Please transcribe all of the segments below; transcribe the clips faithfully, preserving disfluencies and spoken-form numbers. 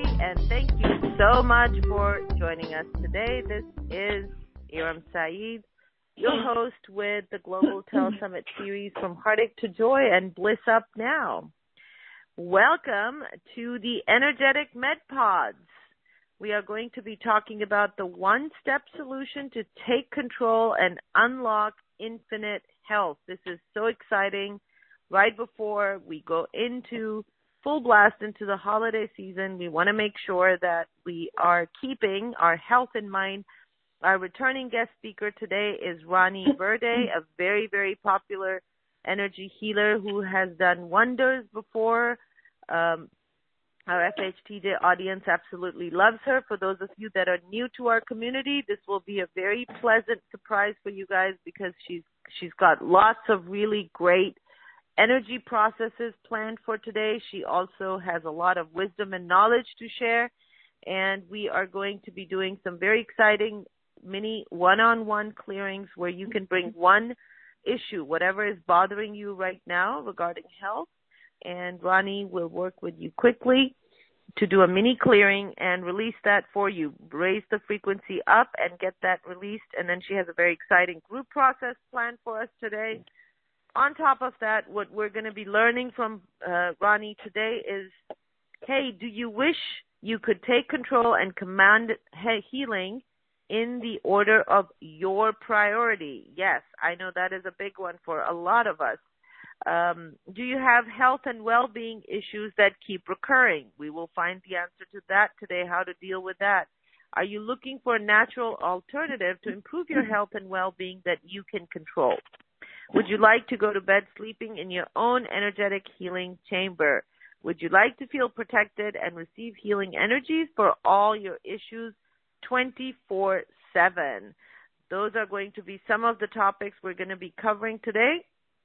and thank you so much for joining us today. This is Iram Saeed, your host with the Global Telesummit series From Heartache to Joy and Bliss Up Now. Welcome to the Energetic MedPods. We are going to be talking about the one-step solution to take control and unlock infinite health. This is so exciting. Right before we go into full blast into the holiday season, we want to make sure that we are keeping our health in mind. Our returning guest speaker today is Rani Verde, a very, very popular energy healer who has done wonders before. Um, our F H T J audience absolutely loves her. For those of you that are new to our community, this will be a very pleasant surprise for you guys because she's she's got lots of really great energy processes planned for today. She also has a lot of wisdom and knowledge to share, and we are going to be doing some very exciting mini one-on-one clearings where you can bring one issue, whatever is bothering you right now regarding health, and Rani will work with you quickly to do a mini clearing and release that for you, raise the frequency up and get that released. And then she has a very exciting group process planned for us today. On top of that, what we're going to be learning from uh, Rani today is, hey, do you wish you could take control and command he- healing in the order of your priority? Yes, I know that is a big one for a lot of us. Um, do you have health and well-being issues that keep recurring? We will find the answer to that today, how to deal with that. Are you looking for a natural alternative to improve your health and well-being that you can control? Would you like to go to bed sleeping in your own energetic healing chamber? Would you like to feel protected and receive healing energies for all your issues twenty-four seven? Those are going to be some of the topics we're going to be covering today.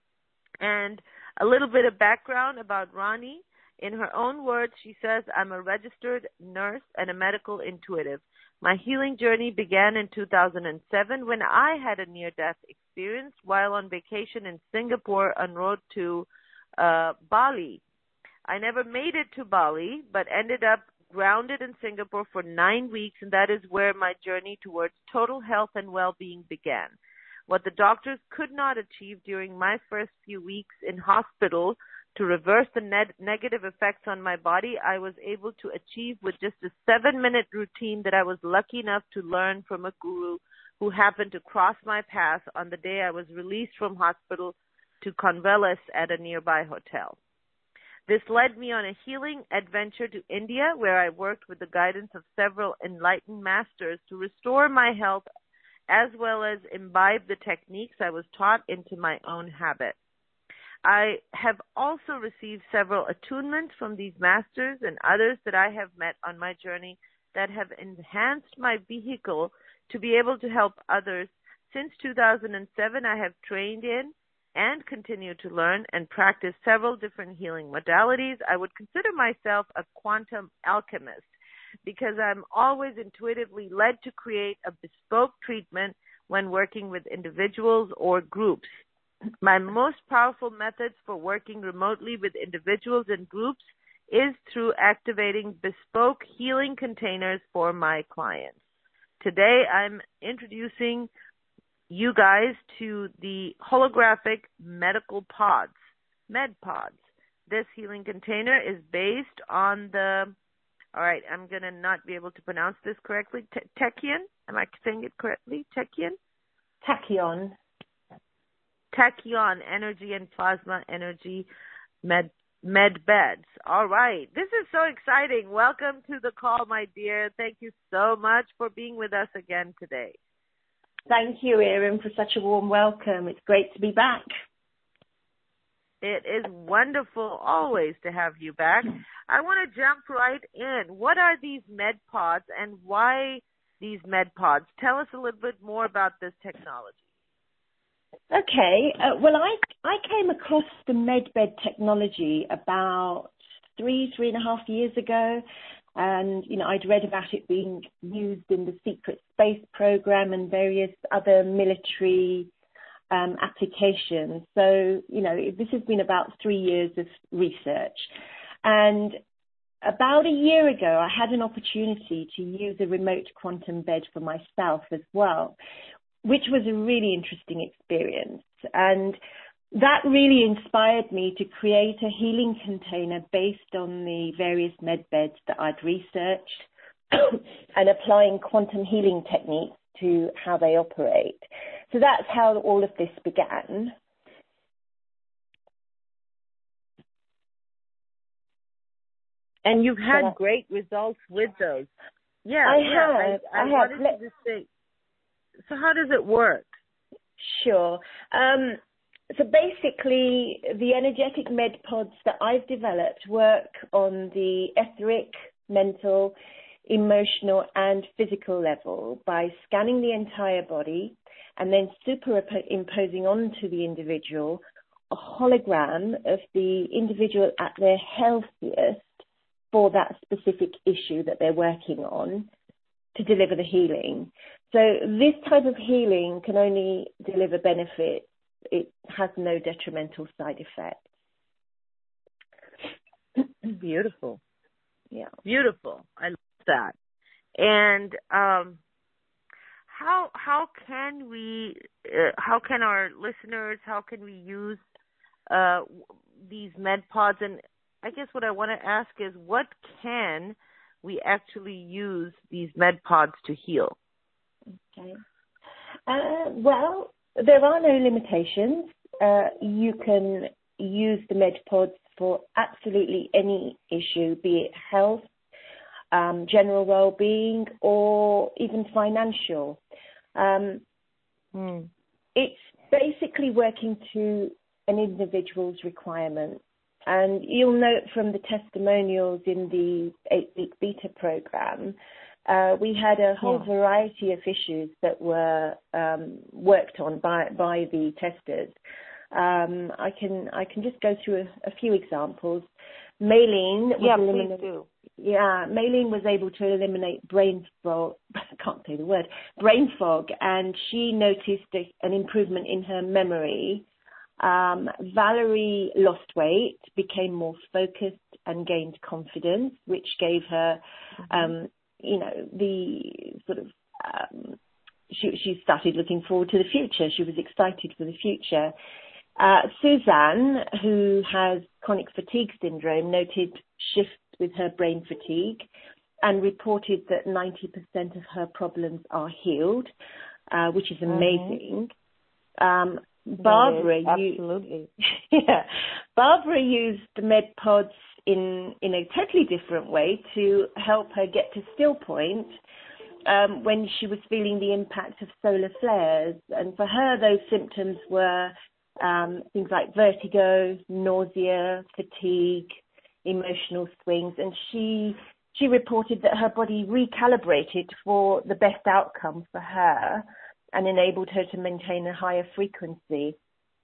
And a little bit of background about Rani. In her own words, she says, I'm a registered nurse and a medical intuitive. My healing journey began in two thousand seven when I had a near-death experience while on vacation in Singapore en route to uh, Bali. I never made it to Bali, but ended up grounded in Singapore for nine weeks, and that is where my journey towards total health and well-being began. What the doctors could not achieve during my first few weeks in hospital to reverse the ne- negative effects on my body, I was able to achieve with just a seven-minute routine that I was lucky enough to learn from a guru who happened to cross my path on the day I was released from hospital to Convelis at a nearby hotel. This led me on a healing adventure to India, where I worked with the guidance of several enlightened masters to restore my health as well as imbibe the techniques I was taught into my own habit. I have also received several attunements from these masters and others that I have met on my journey that have enhanced my vehicle to be able to help others. Since two thousand seven, I have trained in and continue to learn and practice several different healing modalities. I would consider myself a quantum alchemist because I'm always intuitively led to create a bespoke treatment when working with individuals or groups. My most powerful methods for working remotely with individuals and groups is through activating bespoke healing containers for my clients. Today, I'm introducing you guys to the holographic medical pods, MedPods. This healing container is based on the, all right, I'm going to not be able to pronounce this correctly, Te- Tachyon. Am I saying it correctly? Tachyon? Tachyon. Tachyon Energy and Plasma Energy Med Med Beds. All right. This is so exciting. Welcome to the call, my dear. Thank you so much for being with us again today. Thank you, Erin, for such a warm welcome. It's great to be back. It is wonderful always to have you back. I want to jump right in. What are these MedPods and why these MedPods? Tell us a little bit more about this technology. Okay. Uh, well, I I came across the MedBed technology about three, three and a half years ago. And, you know, I'd read about it being used in the secret space program and various other military um, applications. So, you know, this has been about three years of research. And about a year ago, I had an opportunity to use a remote quantum bed for myself as well, which was a really interesting experience. And that really inspired me to create a healing container based on the various med beds that I'd researched and applying quantum healing techniques to how they operate. So that's how all of this began. And you've had so, great results with those. Yeah, I yeah, have. I, I, I wanted have. to just say, so how does it work? Sure. Um, so basically, the energetic med pods that I've developed work on the etheric, mental, emotional, and physical level by scanning the entire body and then superimposing onto the individual a hologram of the individual at their healthiest for that specific issue that they're working on to deliver the healing. So this type of healing can only deliver benefit. It has no detrimental side effects. Beautiful. Yeah. Beautiful. I love that. And um, how how can we, uh, how can our listeners, how can we use uh, these med pods? And I guess what I want to ask is, what can we actually use these med pods to heal? Okay. Uh, well, there are no limitations. Uh, you can use the med pods for absolutely any issue, be it health, um, general well-being, or even financial. Um, mm. It's basically working to an individual's requirements. And you'll note from the testimonials in the eight-week beta program, uh, we had a whole yeah. variety of issues that were um, worked on by by the testers. Um, I can I can just go through a, a few examples. Maylene was yeah, eliminate, please do. Yeah, Maylene was able to eliminate brain fog. I can't say the word brain fog, and she noticed a, an improvement in her memory. Um, Valerie lost weight, became more focused, and gained confidence, which gave her, mm-hmm. um, you know, the sort of, um, she, she started looking forward to the future. She was excited for the future. Uh, Suzanne, who has chronic fatigue syndrome, noted shifts with her brain fatigue and reported that ninety percent of her problems are healed, uh, which is amazing. Mm-hmm. Um, Barbara, absolutely. You, yeah, Barbara used the med pods in in a totally different way to help her get to still point um, when she was feeling the impact of solar flares. And for her, those symptoms were um, things like vertigo, nausea, fatigue, emotional swings, and she she reported that her body recalibrated for the best outcome for her and enabled her to maintain a higher frequency.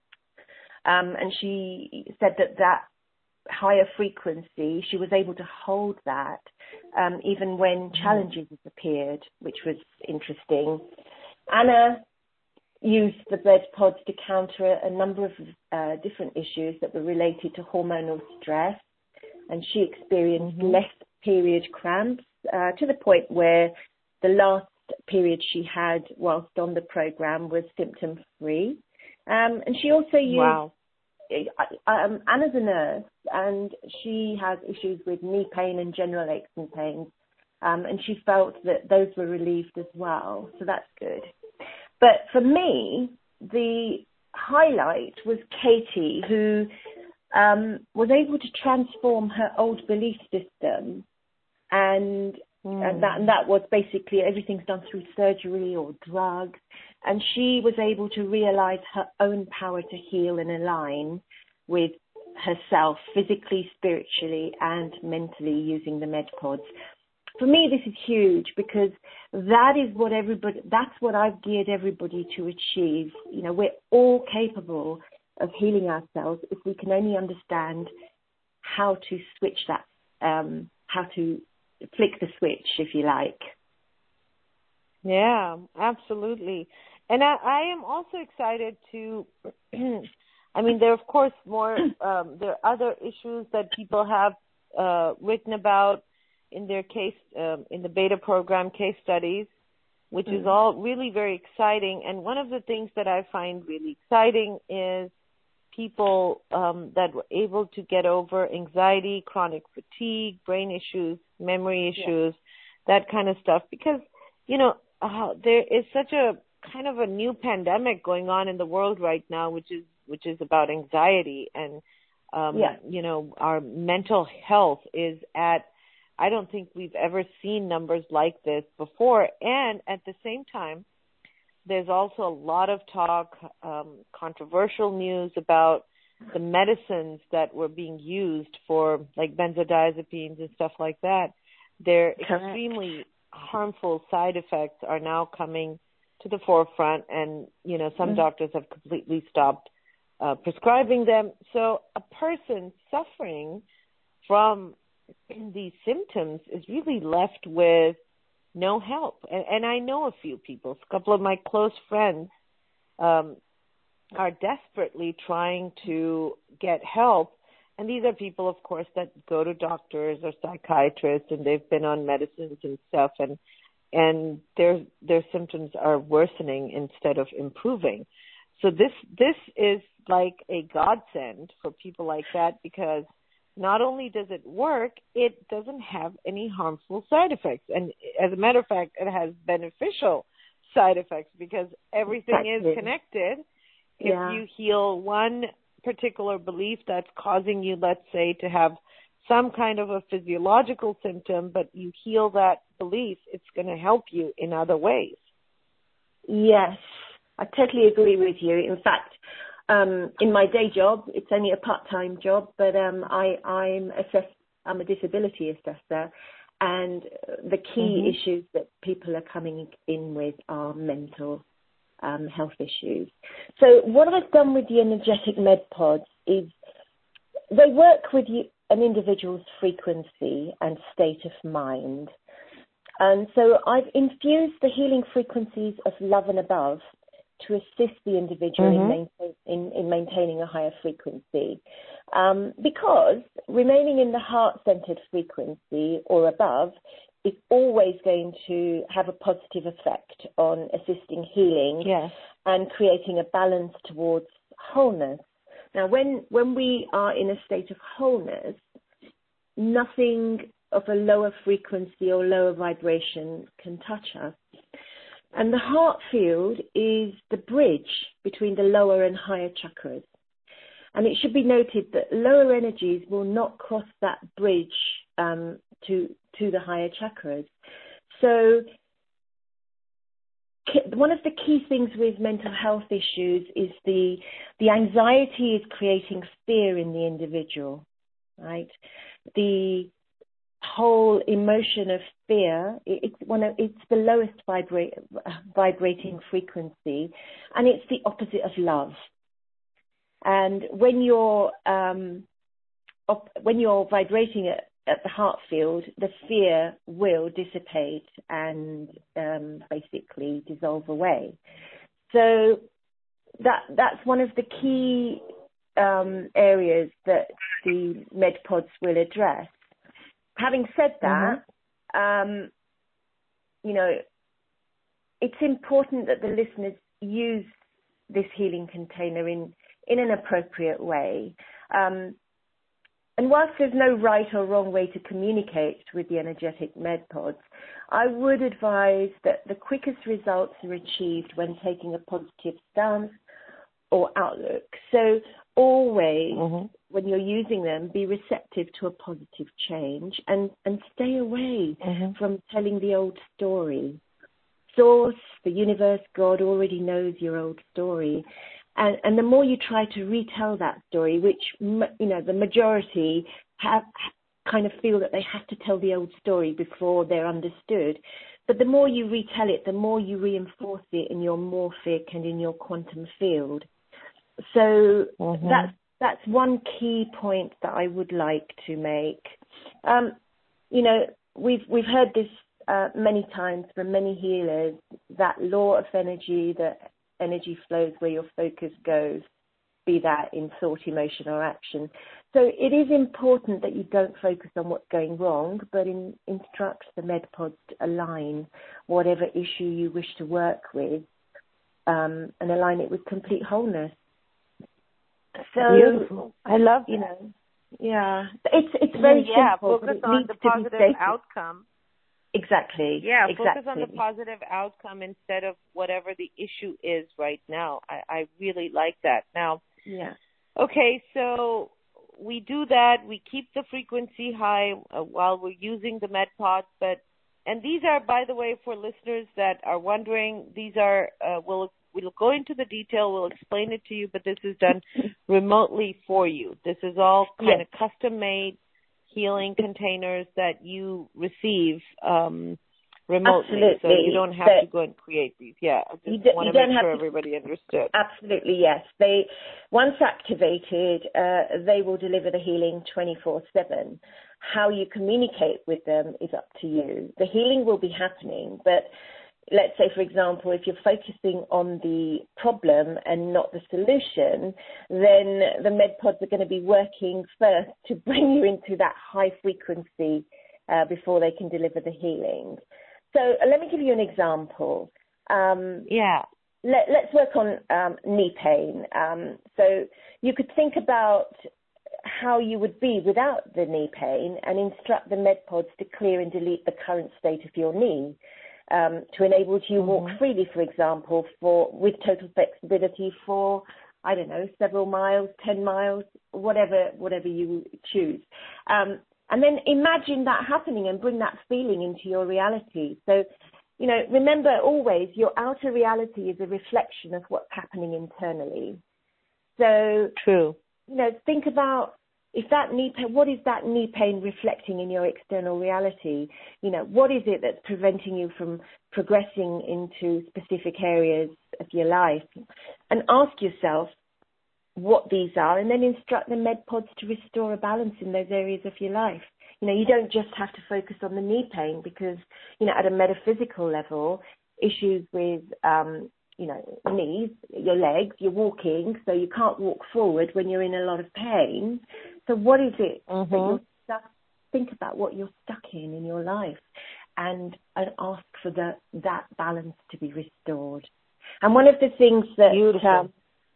Um, and she said that that higher frequency, she was able to hold that um, even when challenges appeared, which was interesting. Anna used the bed pods to counter a number of uh, different issues that were related to hormonal stress, and she experienced mm-hmm. less period cramps uh, to the point where the last period she had whilst on the program was symptom-free. Um, and she also used, wow. um, Anna's a nurse, and she has issues with knee pain and general aches and pains, um, and she felt that those were relieved as well, so that's good. But for me, the highlight was Katie, who um, was able to transform her old belief system, and Mm. And that and that was basically everything's done through surgery or drugs. And she was able to realize her own power to heal and align with herself physically, spiritually, and mentally using the med pods. For me, this is huge because that is what everybody, that's what I've geared everybody to achieve. You know, we're all capable of healing ourselves if we can only understand how to switch that, um, how to flick the switch, if you like. Yeah, absolutely. And I, I am also excited to, I mean, there are, of course, more, um, there are other issues that people have uh, written about in their case, um, in the beta program case studies, which mm. is all really very exciting. And one of the things that I find really exciting is people um, that were able to get over anxiety, chronic fatigue, brain issues, memory issues, yeah. that kind of stuff. Because, you know, uh, there is such a kind of a new pandemic going on in the world right now, which is which is about anxiety. And, um, yeah. you know, our mental health is at, I don't think we've ever seen numbers like this before. And at the same time, there's also a lot of talk, um, controversial news about the medicines that were being used for, like, benzodiazepines and stuff like that. Their Correct. extremely harmful side effects are now coming to the forefront, and, you know, some mm-hmm. doctors have completely stopped uh, prescribing them. So a person suffering from these symptoms is really left with no help. And, and I know a few people, a couple of my close friends um, are desperately trying to get help. And these are people, of course, that go to doctors or psychiatrists, and they've been on medicines and stuff, and and their their symptoms are worsening instead of improving. So this this is like a godsend for people like that, because not only does it work, it doesn't have any harmful side effects. And as a matter of fact, it has beneficial side effects, because everything exactly. is connected. Yeah. If you heal one particular belief that's causing you, let's say, to have some kind of a physiological symptom, but you heal that belief, it's going to help you in other ways. Yes, I totally agree with you. In fact, um, in my day job, it's only a part-time job, but um, I, I'm, assess- I'm a disability assessor, and the key mm-hmm. issues that people are coming in with are mental um, health issues. So what I've done with the energetic MedPods is they work with you, an individual's frequency and state of mind. And so I've infused the healing frequencies of love and above to assist the individual mm-hmm. in, maintain, in, in maintaining a higher frequency. Um, because remaining in the heart-centered frequency or above is always going to have a positive effect on assisting healing yes. and creating a balance towards wholeness. Now, when, when we are in a state of wholeness, nothing of a lower frequency or lower vibration can touch us. And the heart field is the bridge between the lower and higher chakras. And it should be noted that lower energies will not cross that bridge um, to to the higher chakras. So one of the key things with mental health issues is the the anxiety is creating fear in the individual, right? The whole emotion of fear, it's one of it's the lowest vibra- vibrating frequency, and it's the opposite of love. And when you're um, op- when you're vibrating at, at the heart field, the fear will dissipate and um, basically dissolve away. So that that's one of the key um, areas that the MedPods will address. Having said that, mm-hmm. um, you know, it's important that the listeners use this healing container in, in an appropriate way. Um, and whilst there's no right or wrong way to communicate with the energetic MedPods, I would advise that the quickest results are achieved when taking a positive stance or outlook. So always, mm-hmm. when you're using them, be receptive to a positive change and, and stay away mm-hmm. from telling the old story. Source, the universe, God already knows your old story. And, and the more you try to retell that story, which, you know, the majority have kind of feel that they have to tell the old story before they're understood. But the more you retell it, the more you reinforce it in your morphic and in your quantum field. So mm-hmm. that's that's one key point that I would like to make. Um, you know, we've we've heard this uh, many times from many healers, that law of energy, that energy flows where your focus goes, be that in thought, emotion, or action. So it is important that you don't focus on what's going wrong, but in, instruct the MedPods to align whatever issue you wish to work with um, and align it with complete wholeness. So, beautiful. I love you that. know, yeah, it's it's very yeah, simple. focus it on needs the to be positive stated. outcome. Exactly. Yeah, exactly. focus on the positive outcome instead of whatever the issue is right now. I, I really like that. Now, yeah. Okay, so we do that. We keep the frequency high uh, while we're using the MedPods, but and these are, by the way, for listeners that are wondering, these are uh, we'll we'll go into the detail. We'll explain it to you, but this is done remotely for you. This is all kind yes. of custom made healing containers that you receive um, remotely, Absolutely. so you don't have but to go and create these. Yeah, I just do, want to don't make have sure to, everybody understood. Absolutely, yes. They once activated, uh, they will deliver the healing twenty-four seven. How you communicate with them is up to you. The healing will be happening, but let's say, for example, if you're focusing on the problem and not the solution, then the MedPods are going to be working first to bring you into that high frequency uh, before they can deliver the healing. So uh, let me give you an example. Um, yeah. let, let's work on um, knee pain. Um, so you could think about how you would be without the knee pain and instruct the MedPods to clear and delete the current state of your knee. Um, to enable you to mm-hmm. walk freely, for example, for with total flexibility for, I don't know, several miles, ten miles, whatever whatever you choose. Um, and then imagine that happening and bring that feeling into your reality. So, you know, remember always your outer reality is a reflection of what's happening internally. So, True. You know, think about if that knee pain, what is that knee pain reflecting in your external reality? You know, what is it that's preventing you from progressing into specific areas of your life? And ask yourself what these are, and then instruct the MedPods to restore a balance in those areas of your life. You know, you don't just have to focus on the knee pain because, you know, at a metaphysical level, issues with, um, you know, knees, your legs, you're walking, so you can't walk forward when you're in a lot of pain. So what is it mm-hmm. that you're stuck? Think about what you're stuck in in your life, and and ask for the that balance to be restored. And one of the things that um,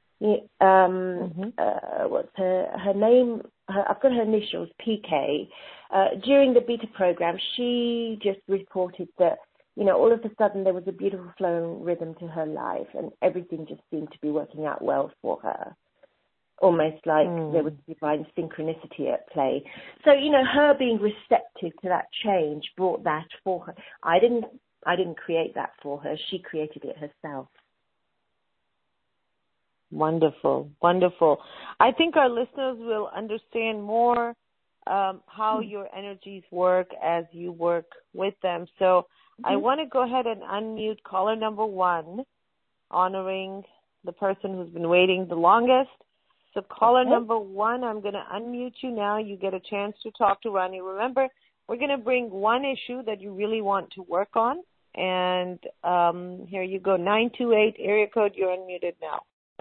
um mm-hmm. uh, what's her her name? Her, I've got her initials, P K. Uh, during the beta program, she just reported that, you know, all of a sudden there was a beautiful flowing rhythm to her life, and everything just seemed to be working out well for her. Almost like mm. there was divine synchronicity at play. So, you know, her being receptive to that change brought that for her. I didn't, I didn't create that for her. She created it herself. Wonderful, wonderful. I think our listeners will understand more um, how mm. your energies work as you work with them. So mm-hmm. I want to go ahead and unmute caller number one, honoring the person who's been waiting the longest. So caller okay. number one, I'm going to unmute you now. You get a chance to talk to Rani. Remember, we're going to bring one issue that you really want to work on. And um, here you go, nine two eight, area code, you're unmuted now.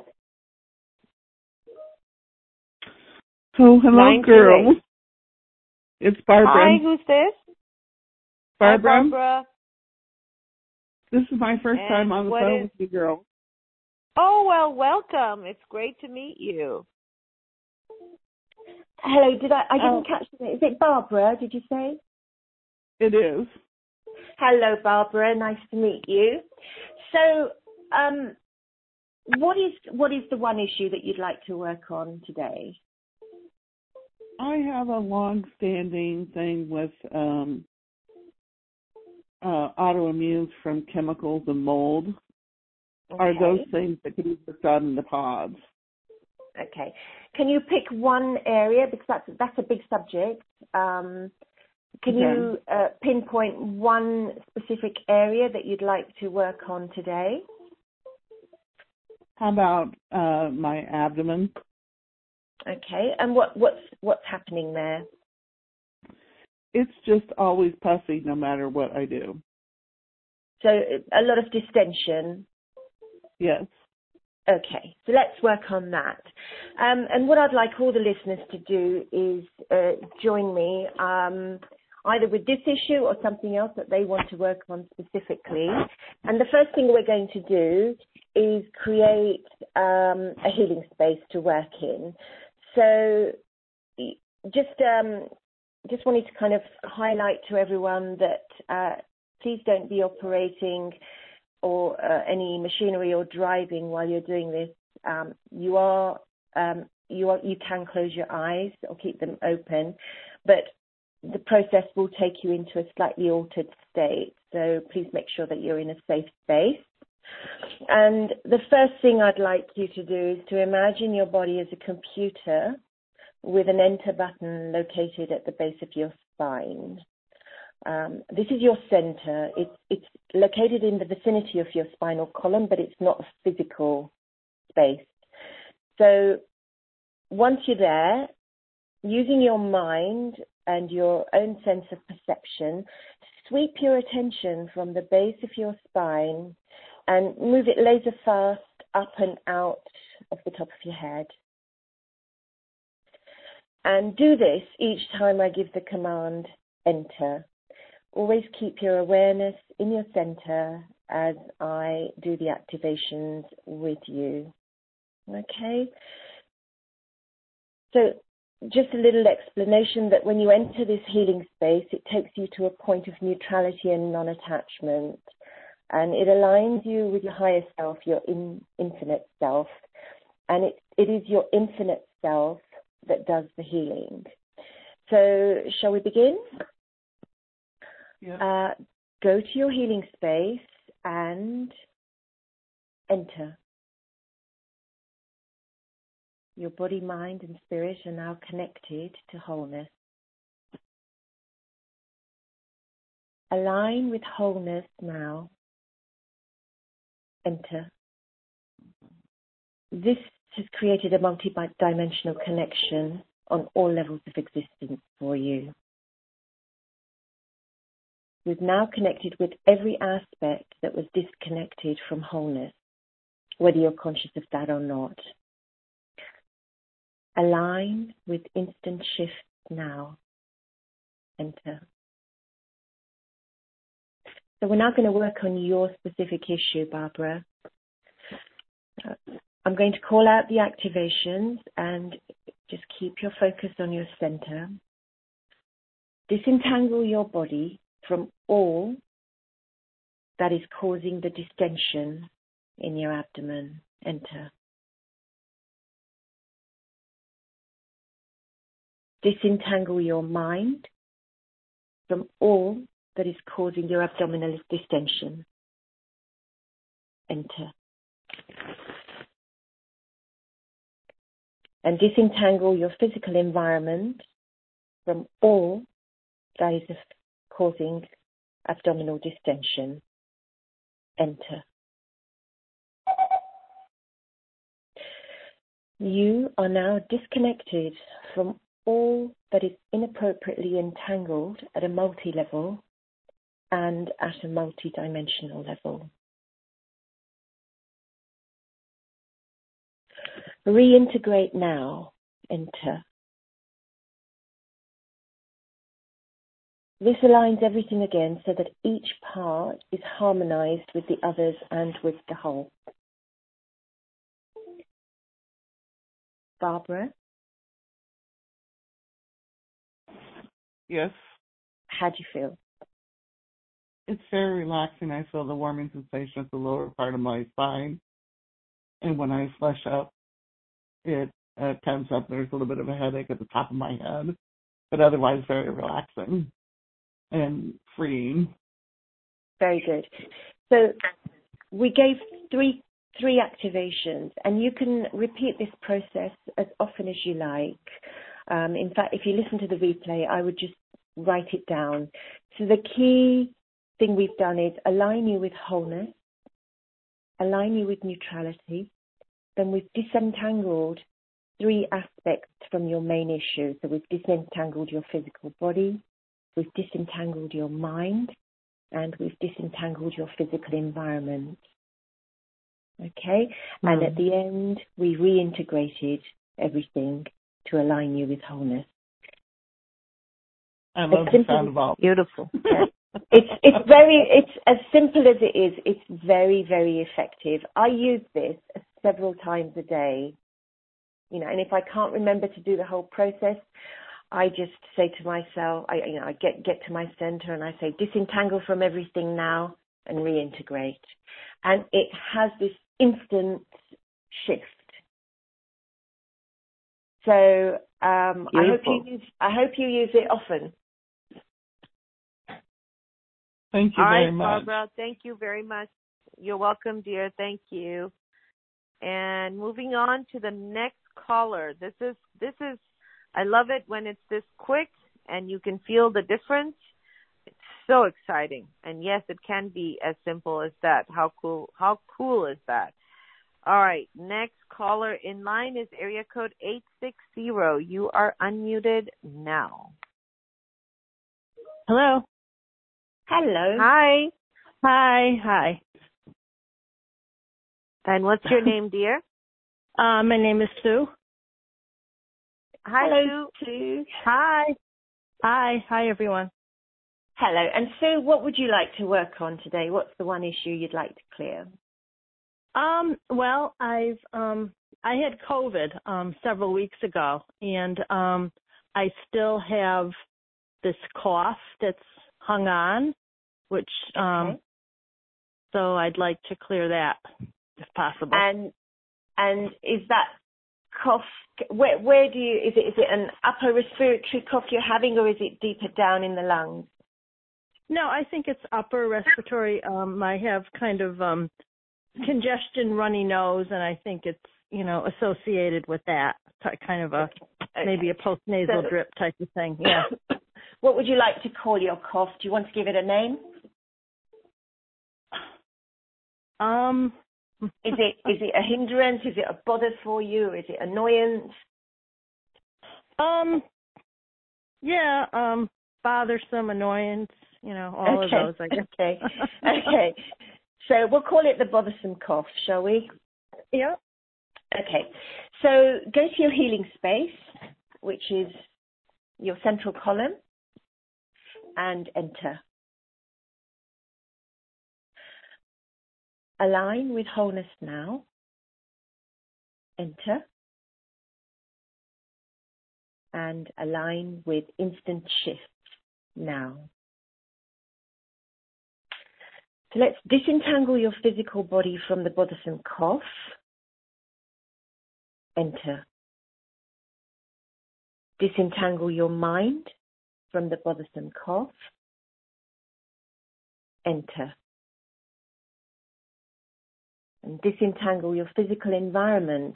Oh, hello, girl. It's Barbara. Hi, who's this? Barbara. Hi, Barbara. This is my first and time on the phone is... with you, girl. Oh, well, welcome. It's great to meet you. Hello, did I, I didn't oh. catch it. Is it Barbara, did you say? It is. Hello, Barbara. Nice to meet you. So, um, what is what is the one issue that you'd like to work on today? I have a long-standing thing with um, uh, autoimmunes from chemicals and mold. Okay. Are those things that can be worked on in the pods? Okay. Can you pick one area, because that's that's a big subject? Um, can okay. you uh, pinpoint one specific area that you'd like to work on today? How about uh, my abdomen? Okay. And what what's what's happening there? It's just always puffy, no matter what I do. So a lot of distension. Yes. Okay, so let's work on that. Um, and what I'd like all the listeners to do is uh, join me um, either with this issue or something else that they want to work on specifically. And the first thing we're going to do is create um, a healing space to work in. So just um, just wanted to kind of highlight to everyone that uh, please don't be operating or uh, any machinery or driving while you're doing this. Um, you are um, you are you can close your eyes or keep them open, but the process will take you into a slightly altered state. So please make sure that you're in a safe space. And the first thing I'd like you to do is to imagine your body as a computer with an enter button located at the base of your spine. Um, this is your center. It's, it's located in the vicinity of your spinal column, but it's not a physical space. So once you're there, using your mind and your own sense of perception, sweep your attention from the base of your spine and move it laser fast up and out of the top of your head. And do this each time I give the command, enter. Always keep your awareness in your center as I do the activations with you. Okay? So just a little explanation that when you enter this healing space, it takes you to a point of neutrality and non-attachment. And it aligns you with your higher self, your in, infinite self. And it, it is your infinite self that does the healing. So shall we begin? Yeah. Uh, go to your healing space and enter. Your body, mind, and spirit are now connected to wholeness. Align with wholeness now. Enter. This has created a multi-dimensional connection on all levels of existence for you. We've now connected with every aspect that was disconnected from wholeness, whether you're conscious of that or not. Align with instant shift now. Enter. So we're now going to work on your specific issue, Barbara. Uh, I'm going to call out the activations and just keep your focus on your center. Disentangle your body from all that is causing the distension in your abdomen. Enter. Disentangle your mind from all that is causing your abdominal distension. Enter. And disentangle your physical environment from all that is causing abdominal distension. Enter. You are now disconnected from all that is inappropriately entangled at a multi-level and at a multi-dimensional level. Reintegrate now. Enter. This aligns everything again so that each part is harmonized with the others and with the whole. Barbara? Yes. How do you feel? It's very relaxing. I feel the warming sensation at the lower part of my spine. And when I flush up, it uh, tense up. There's a little bit of a headache at the top of my head. But otherwise very relaxing and freeing. Very good. So we gave three three activations, and you can repeat this process as often as you like. Um, in fact, if you listen to the replay, I would just write it down. So the key thing we've done is align you with wholeness, align you with neutrality. Then we've disentangled three aspects from your main issue. So we've disentangled your physical body, we've disentangled your mind, and we've disentangled your physical environment. Okay? Mm. And at the end, we reintegrated everything to align you with wholeness. I love the sound of all. Beautiful. It's it's very it's as simple as it is. It's very very effective. I use this several times a day, you know. And if I can't remember to do the whole process, I just say to myself, I you know, I get get to my center and I say, disentangle from everything now and reintegrate, and it has this instant shift. So um, I hope you use I hope you use it often. Thank you All very right, much. Barbara, thank you very much. You're welcome, dear. Thank you. And moving on to the next caller. This is this is I love it when it's this quick and you can feel the difference. It's so exciting. And yes, it can be as simple as that. How cool how cool is that? All right, next caller in line is area code eight six zero. You are unmuted now. Hello. Hello. Hi. Hi. Hi. And what's your name, dear? Uh, my name is Sue. Hi, Hello, Sue. Sue. Hi. Hi. Hi, everyone. Hello. And Sue, what would you like to work on today? What's the one issue you'd like to clear? Um, well, I've um I had COVID um several weeks ago, and um I still have this cough that's hung on, which um okay. so I'd like to clear that if possible. And and is that cough, where where do you, is it is it an upper respiratory cough you're having, or is it deeper down in the lungs? No, I think it's upper respiratory. Um, I have kind of um, congestion, runny nose, and I think it's, you know, associated with that, kind of a okay. maybe a postnasal so, drip type of thing. Yeah. What would you like to call your cough? Do you want to give it a name? Um. Is it is it a hindrance? Is it a bother for you? Or is it annoyance? Um. Yeah. Um. Bothersome, annoyance. You know, all okay. of those, I guess. Okay. Okay. So we'll call it the bothersome cough, shall we? Yeah. Okay. So go to your healing space, which is your central column, and enter. Align with wholeness now. Enter. And align with instant shift now. So let's disentangle your physical body from the bothersome cough. Enter. Disentangle your mind from the bothersome cough. Enter. And disentangle your physical environment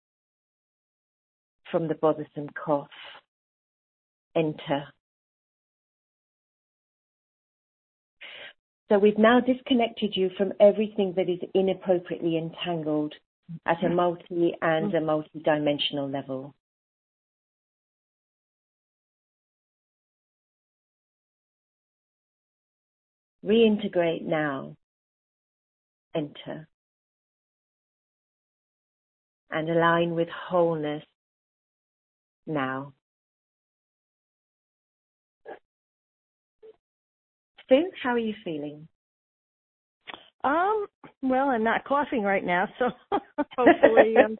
from the bothersome cough. Enter. So we've now disconnected you from everything that is inappropriately entangled at a multi and a multi-dimensional level. Reintegrate now. Enter. And align with wholeness now. Sue, how are you feeling? Um. Well, I'm not coughing right now, so hopefully, um,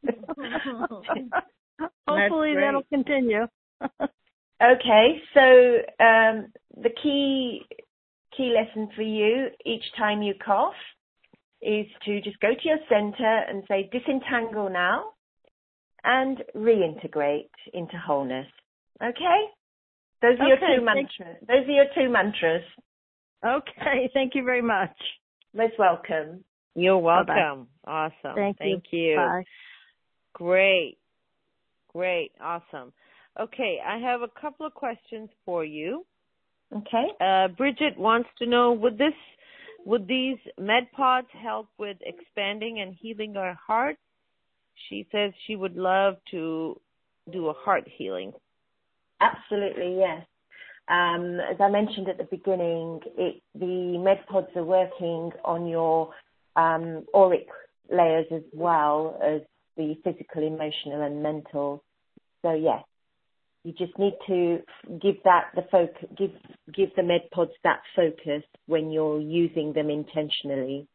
hopefully that'll continue. Okay. So um, the key key lesson for you each time you cough is to just go to your center and say disentangle now and reintegrate into wholeness. Okay? Those are Okay, your two mantras. Those are your two mantras. Okay, thank you very much. Most welcome. You're welcome. Bye-bye. Awesome. Thank, Thank you. you. Bye. Great. Great. Awesome. Okay, I have a couple of questions for you. Okay. Uh, Bridget wants to know, would this, would these med pods help with expanding and healing our heart? She says she would love to do a heart healing. Absolutely, yes. Um, as I mentioned at the beginning, it, the med pods are working on your um, auric layers as well as the physical, emotional, and mental. So yes, you just need to give that the focus, give give the MedPods that focus when you're using them intentionally.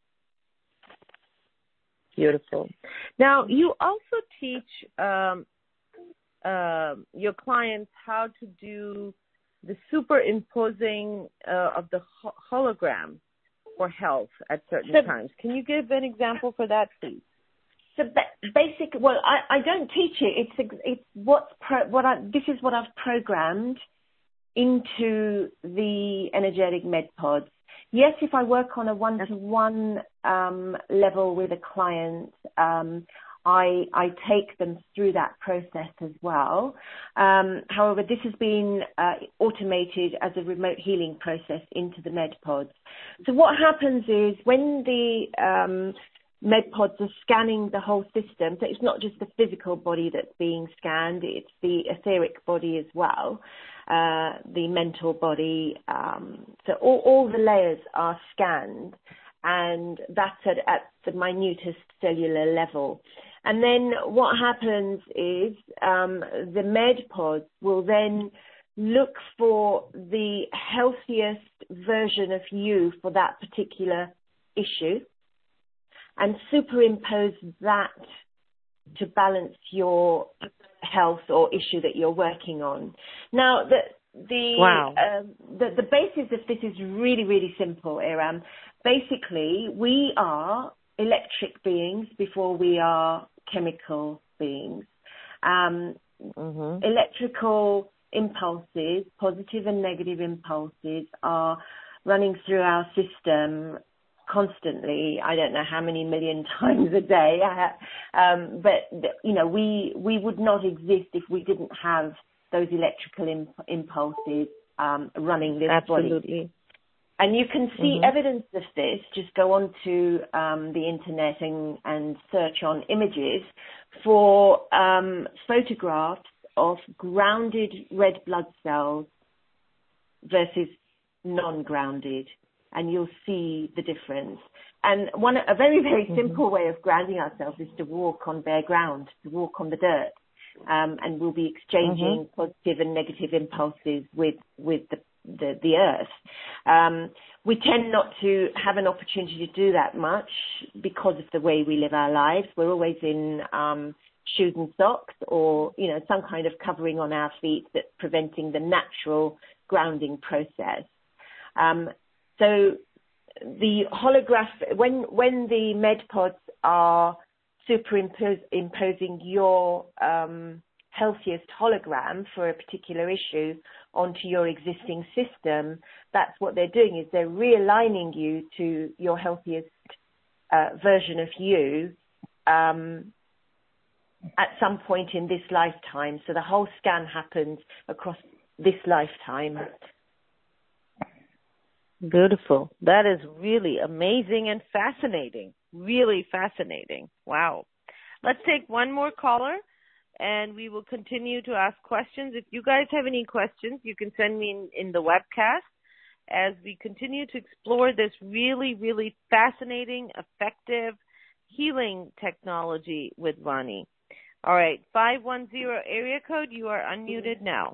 Beautiful. Now, you also teach um, uh, your clients how to do the superimposing uh, of the ho- hologram for health at certain so, times. Can you give an example for that, please? So basic, well, I, I don't teach it. It's it's what's pro, what I this is what I've programmed into the energetic MedPods. Yes, if I work on a one-to-one um, level with a client, um, I I take them through that process as well. Um, however, this has been uh, automated as a remote healing process into the MedPods. So what happens is when the um, MedPods are scanning the whole system, so it's not just the physical body that's being scanned, it's the etheric body as well, uh, the mental body. Um, so all, all the layers are scanned, and that's at, at the minutest cellular level. And then what happens is um, the MedPods will then look for the healthiest version of you for that particular issue, and superimpose that to balance your health or issue that you're working on. Now, the the wow. uh, the, the basis of this is really, really simple, Iram. Basically, we are electric beings before we are chemical beings. Um, mm-hmm. Electrical impulses, positive and negative impulses, are running through our system constantly. I don't know how many million times a day, um, but you know, we we would not exist if we didn't have those electrical imp- impulses um, running this Absolutely. body. And you can see mm-hmm. evidence of this. Just go onto um, the internet and, and search on images for um, photographs of grounded red blood cells versus non-grounded, and you'll see the difference. And one, a very, very mm-hmm. simple way of grounding ourselves is to walk on bare ground, to walk on the dirt, um, and we'll be exchanging mm-hmm. positive and negative impulses with with the the, the earth. Um, we tend not to have an opportunity to do that much because of the way we live our lives. We're always in um, shoes and socks, or you know, some kind of covering on our feet that's preventing the natural grounding process. Um, so the holograph, when when the MedPods are superimposing your um, healthiest hologram for a particular issue onto your existing system, that's what they're doing, is they're realigning you to your healthiest uh, version of you um, at some point in this lifetime. So the whole scan happens across this lifetime. Beautiful. That is really amazing and fascinating. Really fascinating. Wow. Let's take one more caller, and we will continue to ask questions. If you guys have any questions, you can send me in, in the webcast as we continue to explore this really, really fascinating, effective healing technology with Vani. All right, five one zero area code, you are unmuted now.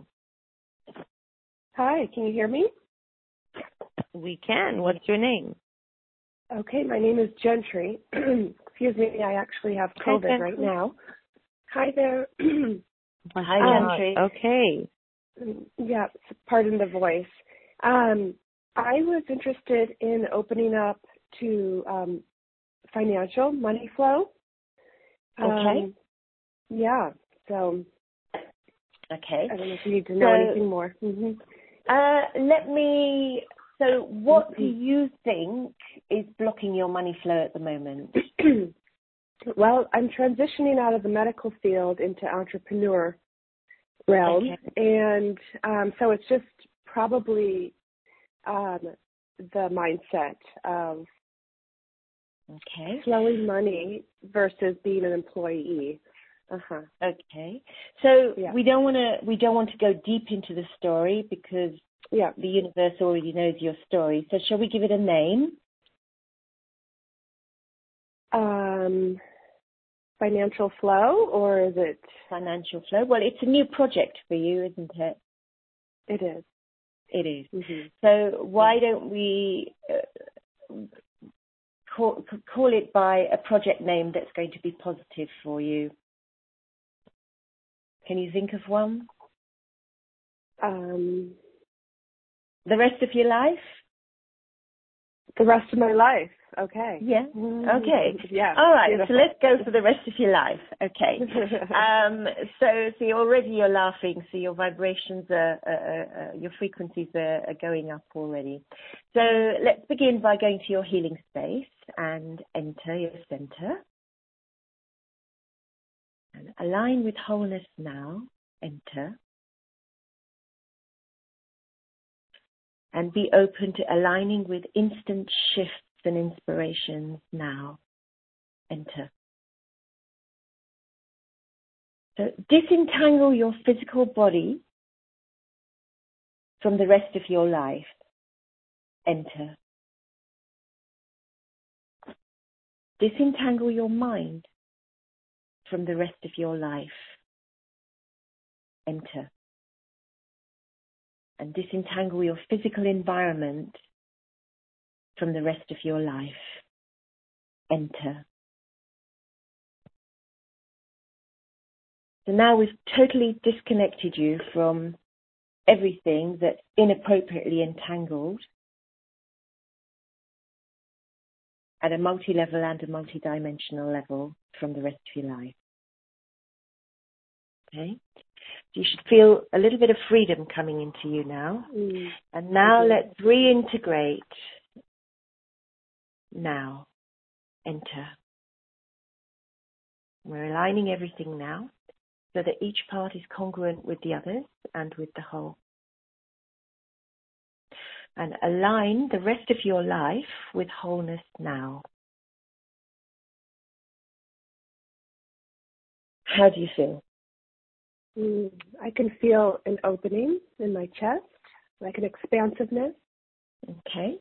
Hi, can you hear me? We can. What's your name? Okay, my name is Gentry. Excuse me, I actually have COVID Hi, right now. Hi there. Hi, Gentry. Uh, okay. Yeah, pardon the voice. Um, I was interested in opening up to um, financial money flow. Okay. Um, yeah, so. Okay. I don't know if you need to know so, anything more. Mm-hmm. Uh, let me, so what mm-hmm. do you think is blocking your money flow at the moment? Well, I'm transitioning out of the medical field into entrepreneur realm, okay. and um, so it's just probably um, the mindset of okay. flowing money versus being an employee. Uh-huh. Okay. So yeah. we don't want to we don't want to go deep into the story because yeah. the universe already knows your story. So shall we give it a name? Um, financial flow, or is it? Financial flow. Well, it's a new project for you, isn't it? It is. It is. Mm-hmm. So why don't we uh, call, call it by a project name that's going to be positive for you? Can you think of one? Um, the rest of your life? The rest of my life. Okay. Yeah. Okay. Yeah. All right. Beautiful. So let's go for the rest of your life. Okay. um, so, see, already you're laughing. So your vibrations are, uh, uh, your frequencies are, are going up already. So let's begin by going to your healing space and enter your center. And align with wholeness now. Enter. And be open to aligning with instant shifts and inspirations now. Enter. So disentangle your physical body from the rest of your life. Enter. Disentangle your mind from the rest of your life. Enter. And disentangle your physical environment from the rest of your life. Enter. So now we've totally disconnected you from everything that's inappropriately entangled at a multi-level and a multi-dimensional level from the rest of your life. Okay? You should feel a little bit of freedom coming into you now. Mm. And now Mm-hmm. let's reintegrate. Now, enter. We're aligning everything now so that each part is congruent with the others and with the whole. And align the rest of your life with wholeness now. How do you feel? Mm. I can feel an opening in my chest, like an expansiveness. Okay.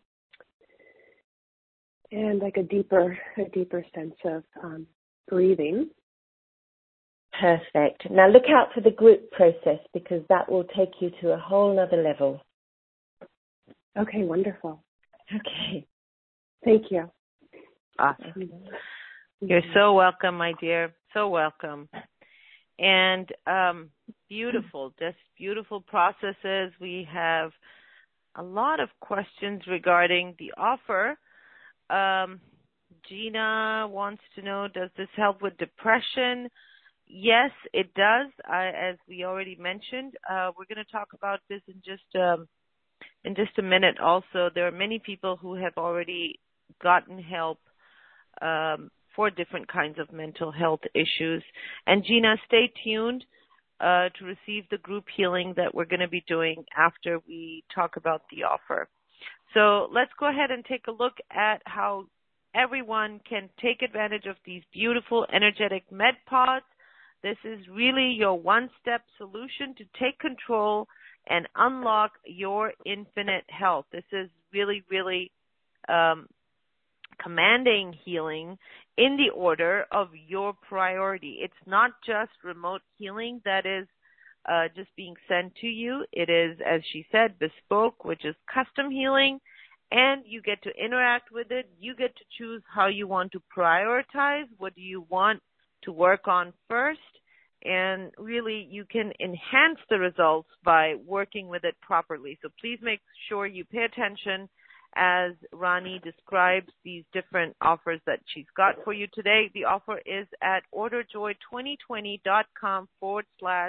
And like a deeper, a deeper sense of um, breathing. Perfect. Now look out for the group process because that will take you to a whole other level. Okay, wonderful. Okay. Thank you. Awesome. You're so welcome, my dear. So welcome. And um, beautiful, just beautiful processes. We have a lot of questions regarding the offer. Um, Gina wants to know, does this help with depression? Yes, it does. I, as we already mentioned, uh, we're going to talk about this in just um, in just a minute. Also, there are many people who have already gotten help um, for different kinds of mental health issues. And Gina, stay tuned uh, to receive the group healing that we're going to be doing after we talk about the offer. So let's go ahead and take a look at how everyone can take advantage of these beautiful energetic med pods. This is really your one-step solution to take control and unlock your infinite health. This is really, really um, commanding healing in the order of your priority. It's not just remote healing that is uh, just being sent to you. It is, as she said, bespoke, which is custom healing, and you get to interact with it. You get to choose how you want to prioritize. What do you want to work on first? And really, you can enhance the results by working with it properly. So please make sure you pay attention as Rani describes these different offers that she's got for you today. The offer is at orderjoy2020.com forward slash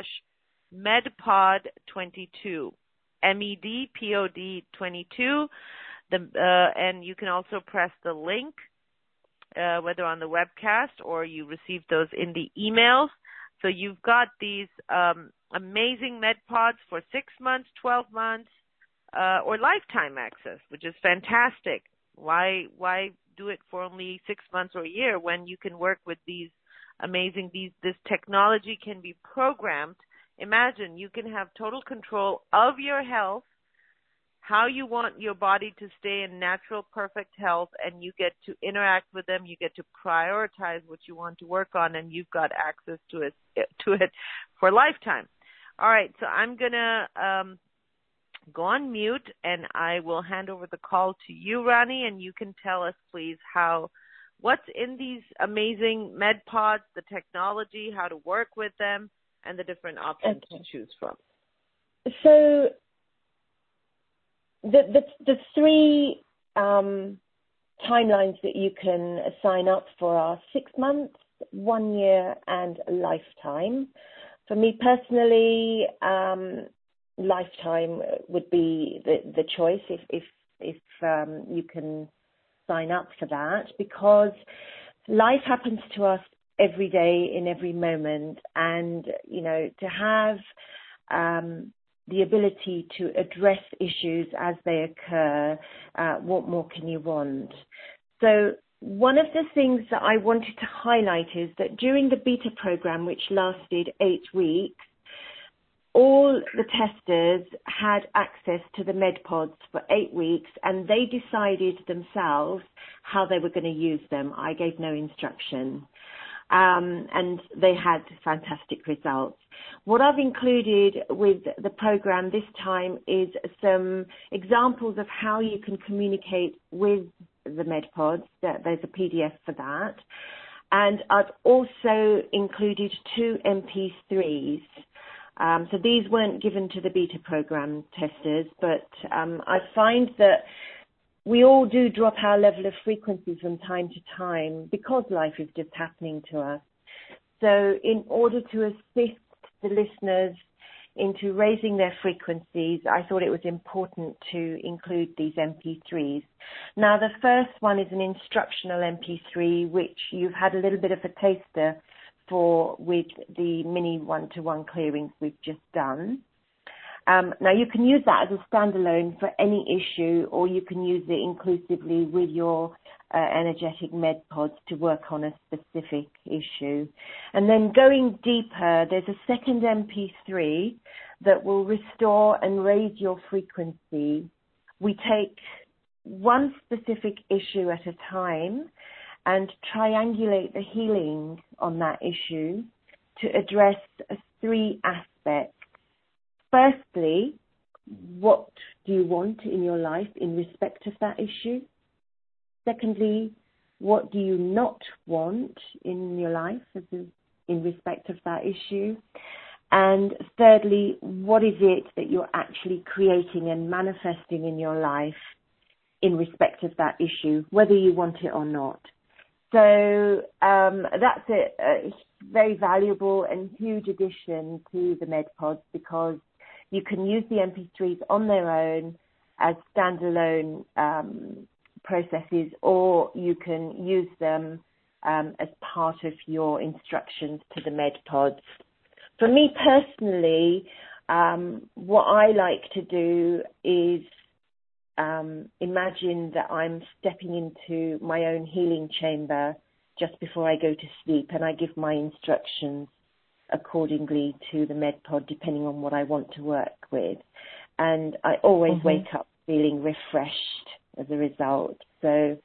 medpod22, M E D P O D twenty-two. The, uh, and you can also press the link, uh, whether on the webcast or you receive those in the emails. So you've got these um, amazing med pods for six months, twelve months, uh, or lifetime access, which is fantastic. Why why do it for only six months or a year when you can work with these amazing, these this technology can be programmed. Imagine you can have total control of your health, how you want your body to stay in natural, perfect health, and you get to interact with them. You get to prioritize what you want to work on, and you've got access to it, to it for a lifetime. All right, so I'm going to um, go on mute, and I will hand over the call to you, Rani, and you can tell us, please, how what's in these amazing MedPods, the technology, how to work with them, and the different options okay. to choose from. So the the, the three um, timelines that you can sign up for are six months, one year, and a lifetime. For me personally, um, lifetime would be the, the choice if if if um, you can sign up for that, because life happens to us every day in every moment, and you know, to have um, the ability to address issues as they occur, uh, what more can you want? So one of the things that I wanted to highlight is that during the beta program, which lasted eight weeks, all the testers had access to the MedPods for eight weeks, and they decided themselves how they were going to use them. I gave no instruction. Um, and they had fantastic results. What I've included with the program this time is some examples of how you can communicate with the MedPods. There's a P D F for that. And I've also included two M P threes. Um, so these weren't given to the beta program testers, but um, I find that we all do drop our level of frequency from time to time because life is just happening to us. So in order to assist the listeners into raising their frequencies, I thought it was important to include these M P threes. Now, the first one is an instructional M P three, which you've had a little bit of a taster for with the mini one-to-one clearings we've just done. Um, now, you can use that as a standalone for any issue, or you can use it inclusively with your uh, energetic MedPods to work on a specific issue. And then going deeper, there's a second M P three that will restore and raise your frequency. We take one specific issue at a time and triangulate the healing on that issue to address three aspects. Firstly, what do you want in your life in respect of that issue? Secondly, what do you not want in your life as a, in respect of that issue? And thirdly, what is it that you're actually creating and manifesting in your life in respect of that issue, whether you want it or not? So um, that's a, a very valuable and huge addition to the MedPods, because you can use the M P threes on their own as standalone um, processes, or you can use them um, as part of your instructions to the MedPods. For me personally, um, what I like to do is um, imagine that I'm stepping into my own healing chamber just before I go to sleep, and I give my instructions accordingly to the MedPod, depending on what I want to work with. And I always mm-hmm. wake up feeling refreshed as a result. So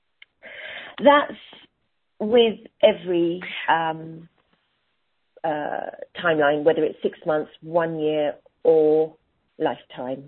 that's with every um, uh, timeline, whether it's six months, one year, or lifetime.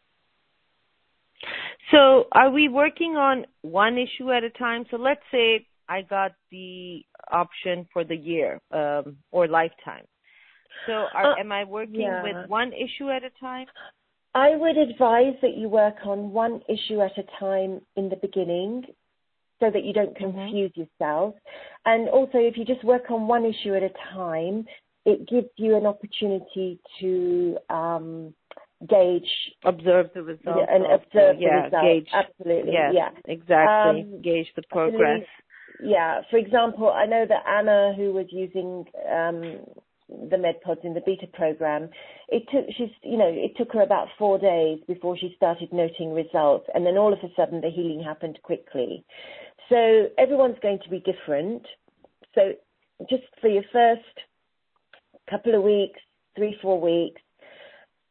So are we working on one issue at a time? So let's say I got the option for the year um, or lifetime. So are, uh, am I working yeah. with one issue at a time? I would advise that you work on one issue at a time in the beginning so that you don't confuse mm-hmm. yourself. And also, if you just work on one issue at a time, it gives you an opportunity to um, gauge. Observe the results. And also. observe yeah, the results. Gauge. Absolutely. Yes, yeah, exactly. Um, gauge the progress. Yeah. For example, I know that Anna, who was using um, the MedPods in the beta program, it took she's you know it took her about four days before she started noting results, and then all of a sudden the healing happened quickly. So everyone's going to be different. So just for your first couple of weeks, three four weeks,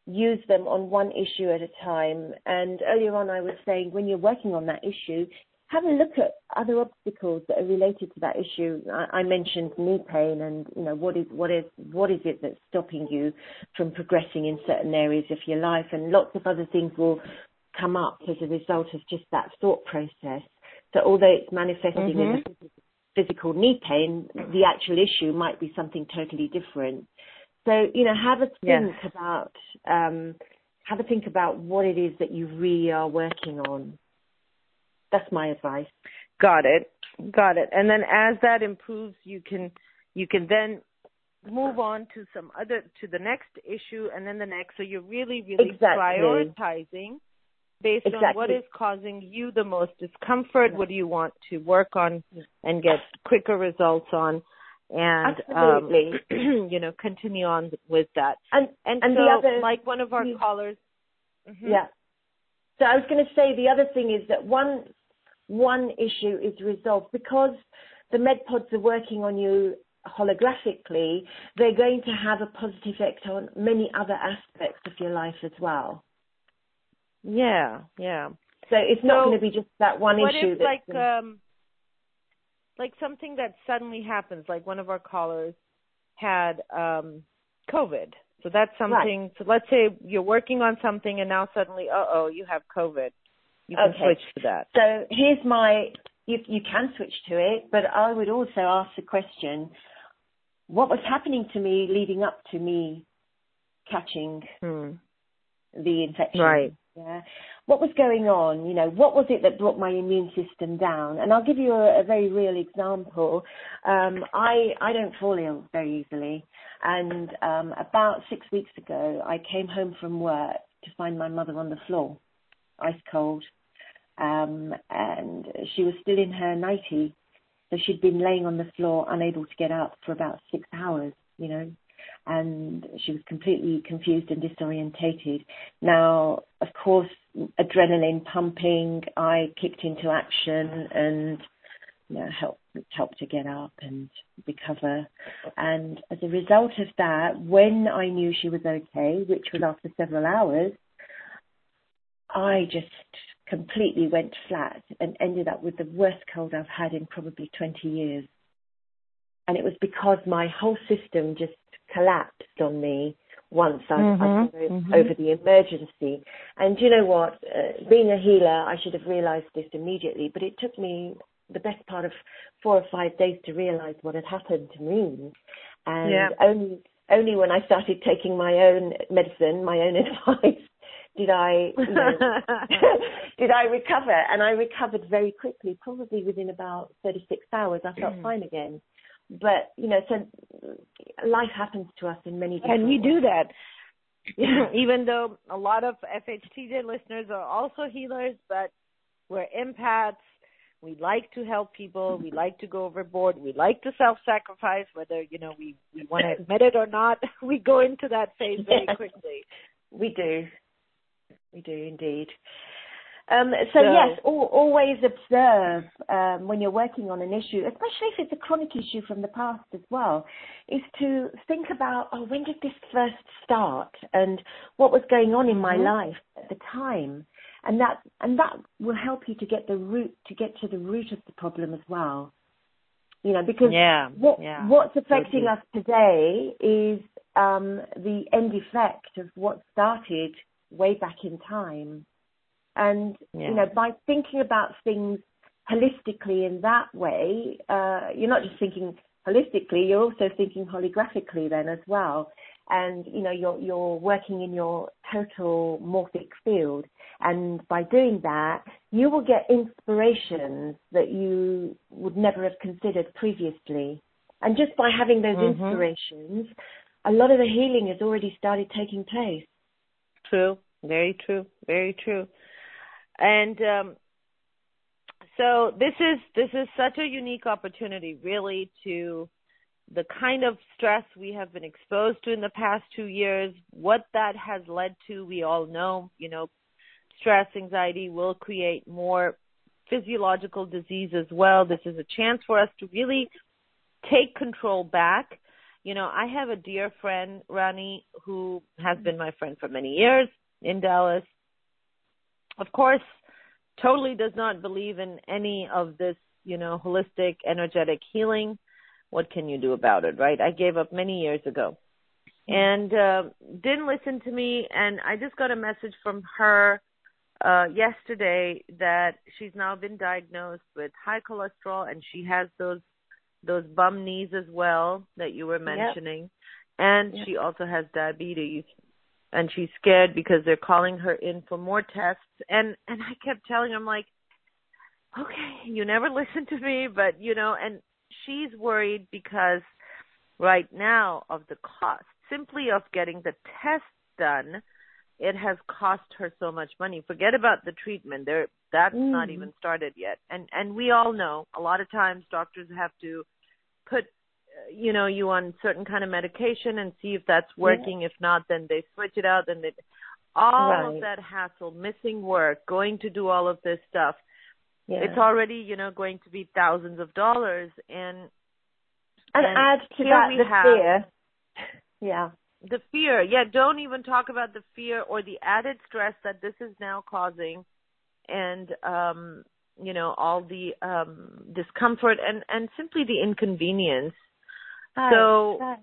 use them on one issue at a time. And earlier on I was saying, when you're working on that issue, have a look at other obstacles that are related to that issue. I, I mentioned knee pain, and you know what is what is what is it that's stopping you from progressing in certain areas of your life, and lots of other things will come up as a result of just that thought process. So although it's manifesting mm-hmm. in the physical knee pain, the actual issue might be something totally different. So you know, have a think yes. about um, have a think about what it is that you really are working on. That's my advice. Got it. Got it. And then as that improves, you can you can then move on to some other to the next issue and then the next. So you're really, really exactly. prioritizing based exactly. on what is causing you the most discomfort, yeah. what do you want to work on and get quicker results on, and Absolutely. um, you know, continue on with that. And and, and so, the other, like one of our you, callers. Mm-hmm. Yeah. So I was going to say the other thing is that one one issue is resolved because the MedPods are working on you holographically. They're going to have a positive effect on many other aspects of your life as well. Yeah, yeah. So it's so not going to be just that one what issue. If, like, um, like something that suddenly happens, like one of our callers had um, COVID. So that's something, right. So let's say you're working on something and now suddenly, uh-oh, you have COVID. You can okay. switch to that. So here's my, you, you can switch to it, but I would also ask the question, what was happening to me leading up to me catching hmm. the infection? Right. Yeah. What was going on? You know, what was it that brought my immune system down? And I'll give you a, a very real example. Um, I I don't fall ill very easily, and um, about six weeks ago, I came home from work to find my mother on the floor, ice cold, um, and she was still in her nightie, so she'd been laying on the floor, unable to get up for about six hours. You know. And she was completely confused and disorientated. Now, of course, adrenaline pumping, I kicked into action and you know, helped helped her get up and recover. And as a result of that, when I knew she was okay, which was after several hours, I just completely went flat and ended up with the worst cold I've had in probably twenty years. And it was because my whole system just collapsed on me once I, mm-hmm, I got mm-hmm. over the emergency. And you know what? Uh, being a healer, I should have realized this immediately, but it took me the best part of four or five days to realize what had happened to me. And yeah. only only when I started taking my own medicine, my own advice, did I you know, did I recover. And I recovered very quickly, probably within about thirty-six hours. I felt fine again. But, you know, so life happens to us in many different ways. And we ways. do that. Even though a lot of F H T J listeners are also healers, but we're empaths. We like to help people. We like to go overboard. We like to self-sacrifice, whether, you know, we, we want to admit it or not. We go into that phase very yes. quickly. We do. We do indeed. Um, so, so yes, al- always observe um, when you're working on an issue, especially if it's a chronic issue from the past as well, is to think about, oh, when did this first start and what was going on in my mm-hmm. life at the time? And that and that will help you to get the root to get to the root of the problem as well. You know, because yeah, what yeah, what's affecting totally. us today is um, the end effect of what started way back in time. And, yeah. you know, by thinking about things holistically in that way, uh, you're not just thinking holistically, you're also thinking holographically then as well. And, you know, you're, you're working in your total morphic field. And by doing that, you will get inspirations that you would never have considered previously. And just by having those mm-hmm. inspirations, a lot of the healing has already started taking place. True. Very true. Very true. And um, so this is this is such a unique opportunity, really, to the kind of stress we have been exposed to in the past two years, what that has led to. We all know, you know, stress, anxiety will create more physiological disease as well. This is a chance for us to really take control back you know, I have a dear friend, Rani, who has been my friend for many years in Dallas. Of course, totally does not believe in any of this, you know, holistic, energetic healing. What can you do about it, right? I gave up many years ago and uh, didn't listen to me. And I just got a message from her uh, yesterday that she's now been diagnosed with high cholesterol, and she has those those bum knees as well that you were mentioning. Yep. And yep. she also has diabetes. And she's scared because they're calling her in for more tests. And, and I kept telling her, I'm like, okay, you never listen to me, but, you know, and she's worried because right now of the cost, simply of getting the test done, it has cost her so much money. Forget about the treatment. There, that's mm. not even started yet. And, and we all know a lot of times doctors have to put you know, you on certain kind of medication and see if that's working. Yeah. If not, then they switch it out. Then they, all right. of that hassle, missing work, going to do all of this stuff. Yeah. It's already, you know, going to be thousands of dollars. And, and, and add to that the have, fear. Yeah. The fear. Yeah. Don't even talk about the fear or the added stress that this is now causing. And, um, you know, all the um, discomfort and, and simply the inconvenience. Right, so, right.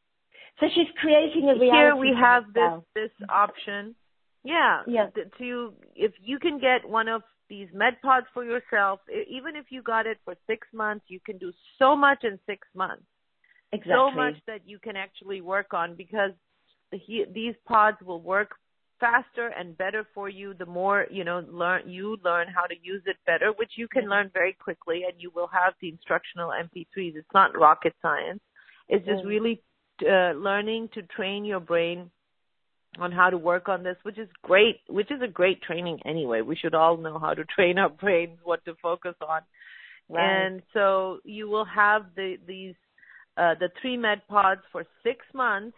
so she's creating a reality. Here we have this this option. Yeah. Yeah. To if you can get one of these med pods for yourself, even if you got it for six months, you can do so much in six months. Exactly. So much that you can actually work on because the, these pods will work faster and better for you. The more you know, learn you learn how to use it better, which you can learn very quickly, and you will have the instructional M P threes. It's not rocket science. It's just really uh, learning to train your brain on how to work on this, which is great, which is a great training anyway. We should all know how to train our brains, what to focus on. Right. And so you will have the these uh, the three med pods for six months,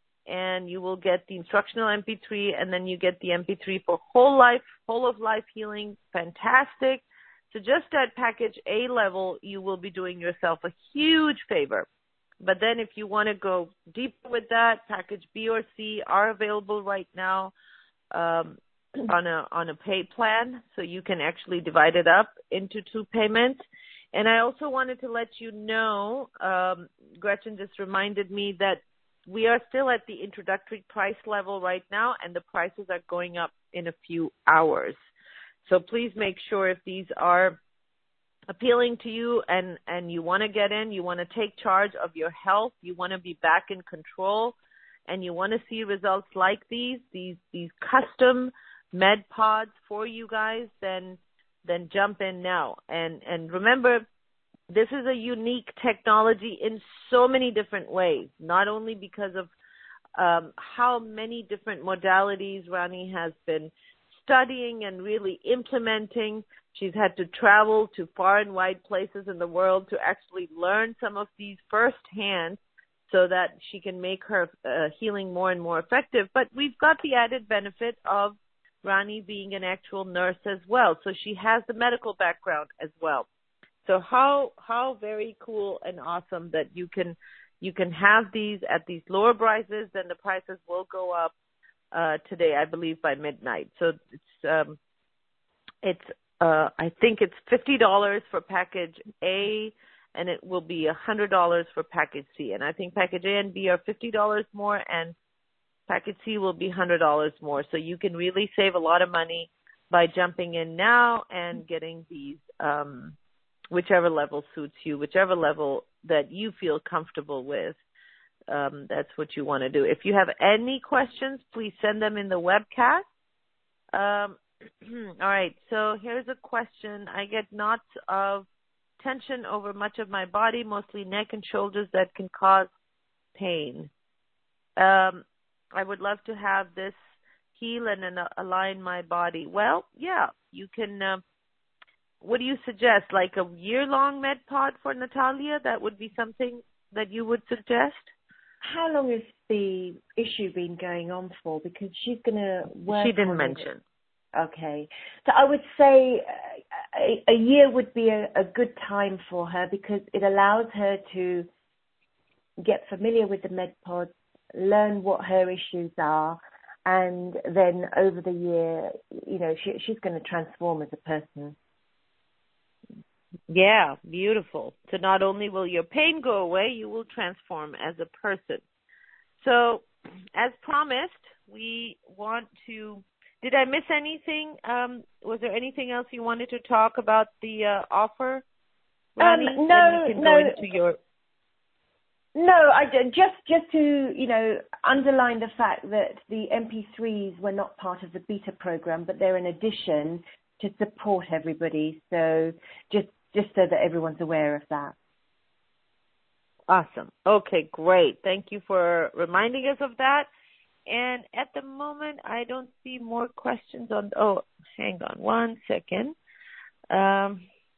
and you will get the instructional M P three, and then you get the M P three for whole life, whole of life healing. Fantastic. So just at package A level, you will be doing yourself a huge favor. But then if you want to go deeper with that, package B or C are available right now um, on a on a pay plan, so you can actually divide it up into two payments. And I also wanted to let you know, um, Gretchen just reminded me that we are still at the introductory price level right now, and the prices are going up in a few hours. So please make sure if these are appealing to you and, and you want to get in, you want to take charge of your health, you want to be back in control, and you want to see results like these, these these custom med pods for you guys, then then jump in now. And and remember, this is a unique technology in so many different ways, not only because of um, how many different modalities Rani has been studying and really implementing. She's had to travel to far and wide places in the world to actually learn some of these firsthand so that she can make her uh, healing more and more effective. But we've got the added benefit of Rani being an actual nurse as well. So she has the medical background as well. So how how very cool and awesome that you can you can have these at these lower prices, then the prices will go up uh, today, I believe, by midnight. So it's um, it's uh, I think it's fifty dollars for package A, and it will be one hundred dollars for package C. And I think package A and B are fifty dollars more, and package C will be one hundred dollars more. So you can really save a lot of money by jumping in now and getting these, um, whichever level suits you, whichever level that you feel comfortable with. Um, that's what you want to do. If you have any questions, please send them in the webcast. Um, all right, so here's a question. I get knots of tension over much of my body, mostly neck and shoulders, that can cause pain. Um, I would love to have this heal and uh, align my body. Well, yeah, you can. Uh, what do you suggest? Like a year-long med pod for Natalia? That would be something that you would suggest? How long has the issue been going on for? Because she's going to work. She didn't on mention. It. Okay. So I would say a, a year would be a, a good time for her because it allows her to get familiar with the MedPod, learn what her issues are, and then over the year, you know, she, she's going to transform as a person. Yeah, beautiful. So not only will your pain go away, you will transform as a person. So, as promised, we want to, did I miss anything? Um, was there anything else you wanted to talk about the uh, offer, Rani? Um, no, then we can no. go into your... No, I just just to you know underline the fact that the M P threes were not part of the beta program, but they're an addition to support everybody. So just just so that everyone's aware of that. Awesome. Okay, great. Thank you for reminding us of that. And at the moment, I don't see more questions on. Oh, hang on one second. Um,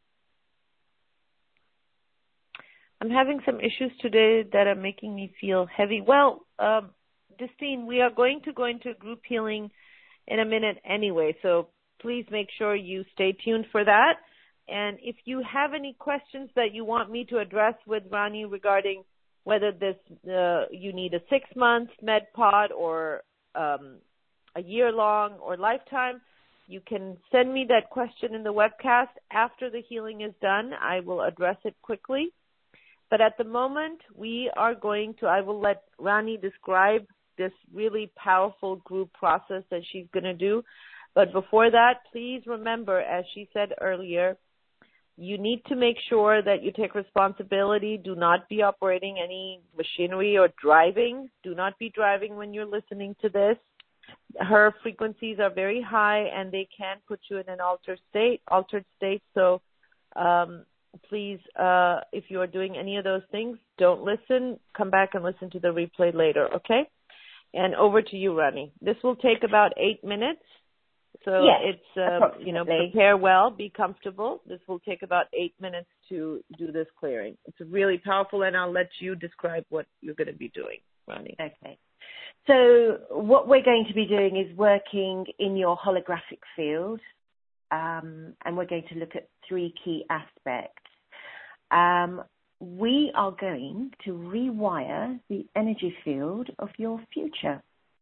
I'm having some issues today that are making me feel heavy. Well, um, Justine, we are going to go into group healing in a minute anyway, so please make sure you stay tuned for that. And if you have any questions that you want me to address with Rani regarding whether this uh, you need a six-month MedPod or um, a year-long or lifetime, you can send me that question in the webcast. After the healing is done, I will address it quickly. But at the moment, we are going to, I will let Rani describe this really powerful group process that she's going to do. But before that, please remember, as she said earlier, you need to make sure that you take responsibility. Do not be operating any machinery or driving. Do not be driving when you're listening to this. Her frequencies are very high, and they can put you in an altered state, altered state. So um, please, uh, if you are doing any of those things, don't listen. Come back and listen to the replay later, okay? And over to you, Rani. This will take about eight minutes. So yes, it's, uh, you know, prepare well, be comfortable. This will take about eight minutes to do this clearing. It's really powerful, and I'll let you describe what you're going to be doing, Rani. Okay. So what we're going to be doing is working in your holographic field, um, and we're going to look at three key aspects. Um, we are going to rewire the energy field of your future.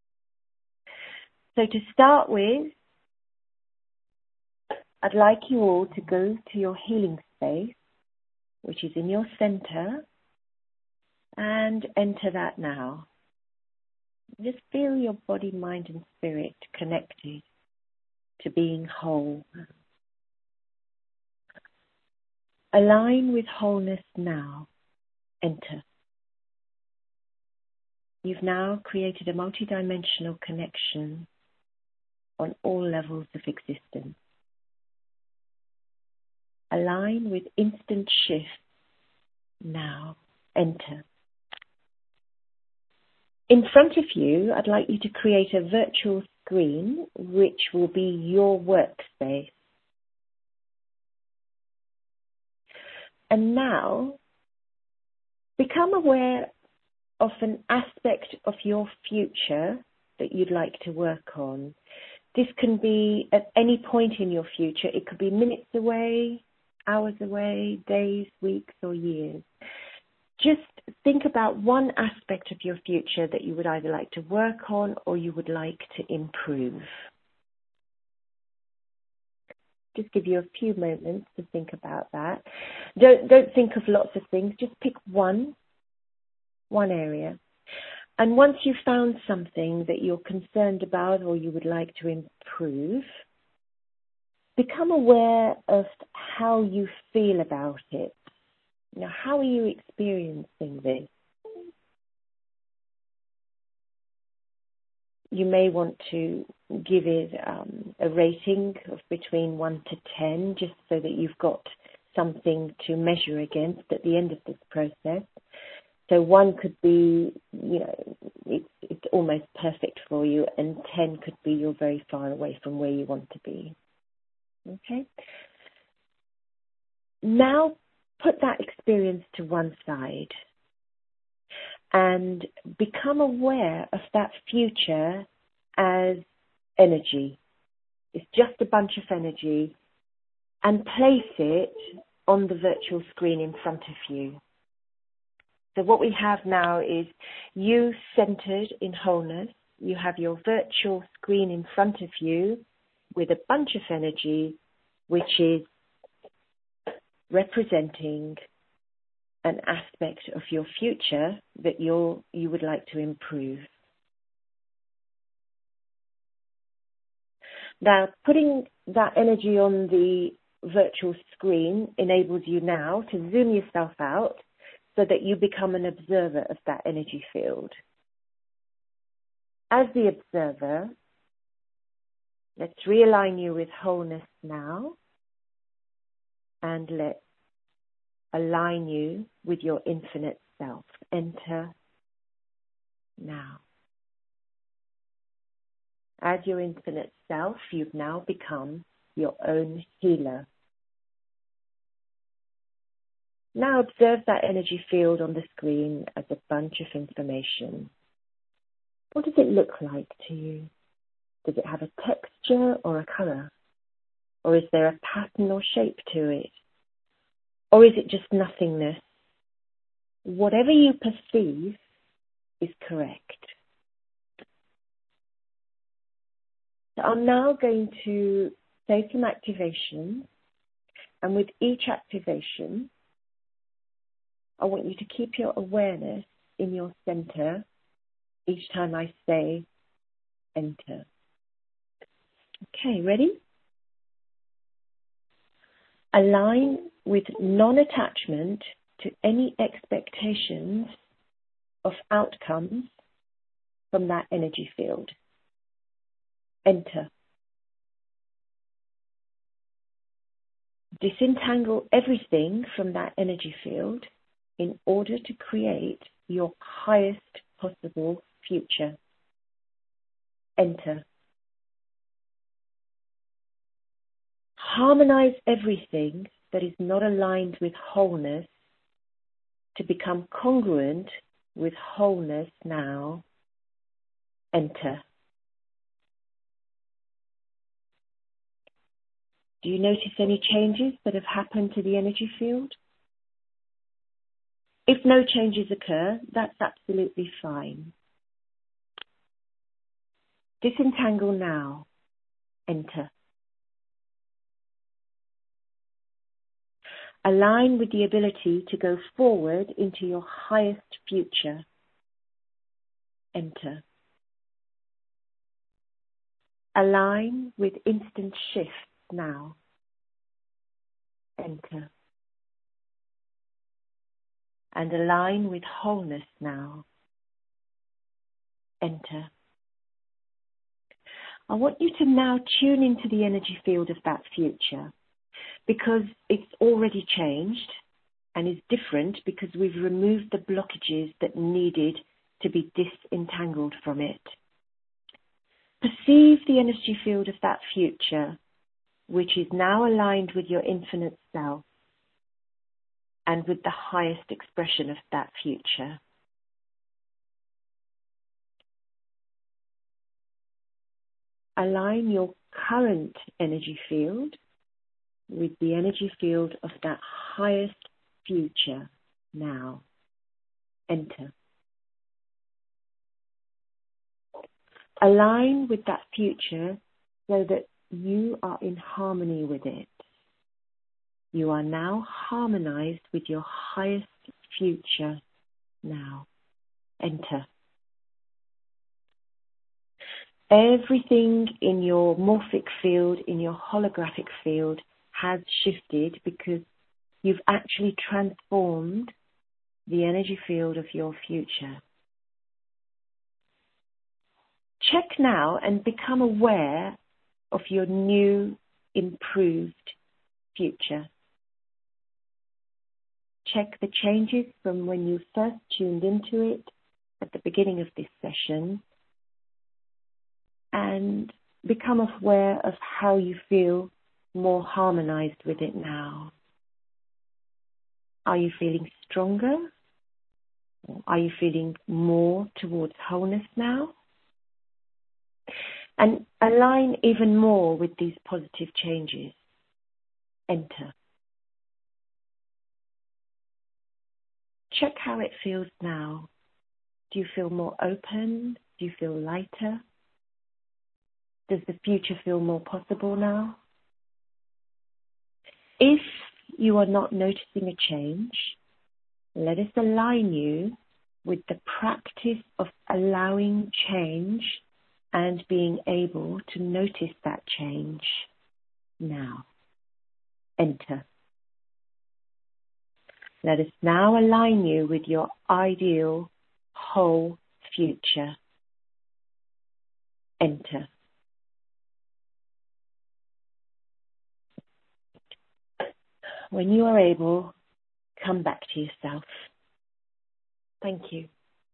So to start with, I'd like you all to go to your healing space, which is in your center, and enter that now. Just feel your body, mind, and spirit connected to being whole. Align with wholeness now. Enter. You've now created a multidimensional connection on all levels of existence. Align with instant shift now. Enter. In front of you, I'd like you to create a virtual screen, which will be your workspace. And now, become aware of an aspect of your future that you'd like to work on. This can be at any point in your future. It could be minutes away, hours away, days, weeks, or years. Just think about one aspect of your future that you would either like to work on or you would like to improve. Just give you a few moments to think about that. Don't don't think of lots of things. Just pick one, one area. And once you've found something that you're concerned about or you would like to improve, become aware of how you feel about it. Now, how are you experiencing this? You may want to give it um, a rating of between one to ten, just so that you've got something to measure against at the end of this process. So one could be, you know, it's, it's almost perfect for you, and ten could be you're very far away from where you want to be. Okay? Now, put that experience to one side and become aware of that future as energy. It's just a bunch of energy, and place it on the virtual screen in front of you. So what we have now is you centered in wholeness. You have your virtual screen in front of you with a bunch of energy, which is representing an aspect of your future that you're, you would like to improve. Now, putting that energy on the virtual screen enables you now to zoom yourself out so that you become an observer of that energy field. As the observer, let's realign you with wholeness now, and let's align you with your infinite self. Enter now. As your infinite self, you've now become your own healer. Now observe that energy field on the screen as a bunch of information. What does it look like to you? Does it have a texture or a color? Or is there a pattern or shape to it? Or is it just nothingness? Whatever you perceive is correct. So I'm now going to say some activations, and with each activation, I want you to keep your awareness in your center each time I say enter. Okay, ready? Align with non-attachment to any expectations of outcomes from that energy field. Enter. Disentangle everything from that energy field in order to create your highest possible future. Enter. Harmonize everything that is not aligned with wholeness to become congruent with wholeness now. Enter. Do you notice any changes that have happened to the energy field? If no changes occur, that's absolutely fine. Disentangle now. Enter. Align with the ability to go forward into your highest future. Enter. Align with instant shift now. Enter. And align with wholeness now. Enter. I want you to now tune into the energy field of that future, because it's already changed and is different because we've removed the blockages that needed to be disentangled from it. Perceive the energy field of that future, which is now aligned with your infinite self and with the highest expression of that future. Align your current energy field with the energy field of that highest future now. Enter. Align with that future so that you are in harmony with it. You are now harmonized with your highest future now. Enter. Everything in your morphic field, in your holographic field, has shifted because you've actually transformed the energy field of your future. Check now and become aware of your new, improved future. Check the changes from when you first tuned into it at the beginning of this session, and become aware of how you feel more harmonized with it now. Are you feeling stronger? Are you feeling more towards wholeness now? And align even more with these positive changes. Enter. check how it feels now. Do you feel more open? Do you feel lighter? Does the future feel more possible now? If you are not noticing a change, let us align you with the practice of allowing change and being able to notice that change now. Enter. Let us now align you with your ideal whole future. Enter. When you are able, come back to yourself. Thank you.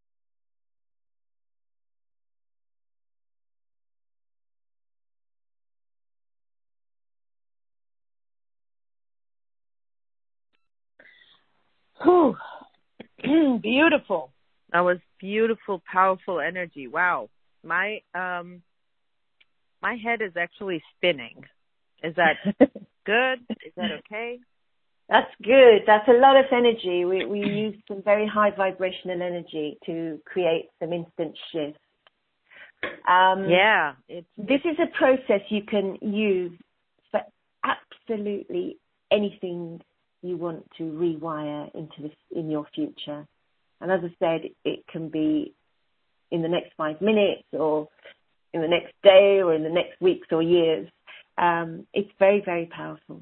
Whew. Beautiful. That was beautiful, powerful energy. Wow. My um my head is actually spinning. Is that good? Is that okay? That's good. That's a lot of energy. We we use some very high vibrational energy to create some instant shifts. Um, yeah. It's, this is a process you can use for absolutely anything you want to rewire into this in your future. And as I said, it can be in the next five minutes or in the next day or in the next weeks or years. Um, it's very, very powerful.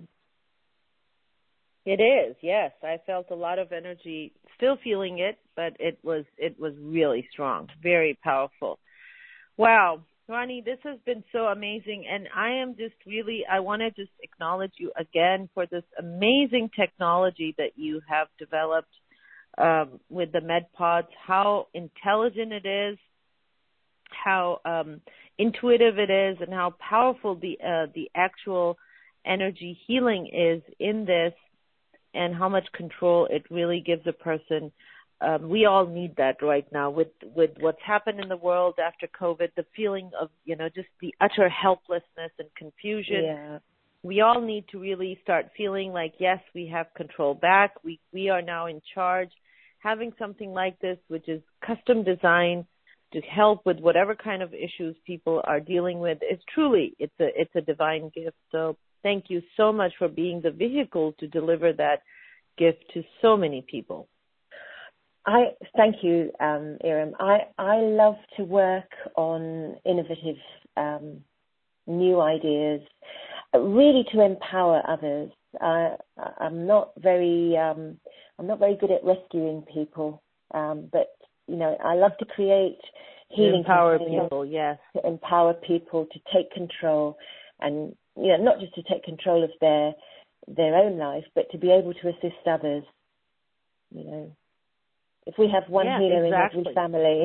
It is, yes. I felt a lot of energy, still feeling it, but it was it was really strong, very powerful. Wow. Rani, this has been so amazing, and I am just really, I want to just acknowledge you again for this amazing technology that you have developed um, with the MedPods, how intelligent it is, how um, intuitive it is, and how powerful the uh, the actual energy healing is in this, and how much control it really gives a person. Um, we all need that right now with, with what's happened in the world after COVID, the feeling of, you know, just the utter helplessness and confusion. Yeah. We all need to really start feeling like, yes, we have control back. We, we are now in charge. Having something like this, which is custom designed to help with whatever kind of issues people are dealing with, is truly, it's a, it's a divine gift. So thank you so much for being the vehicle to deliver that gift to so many people. I thank you, um, Iram. I, I love to work on innovative um, new ideas, really to empower others. I, I'm not very um, I'm not very good at rescuing people, um, but you know I love to create healing empower people. Yes, to empower people to take control, and you know not just to take control of their their own life, but to be able to assist others. You know. If we have one yeah, healer exactly. in every family,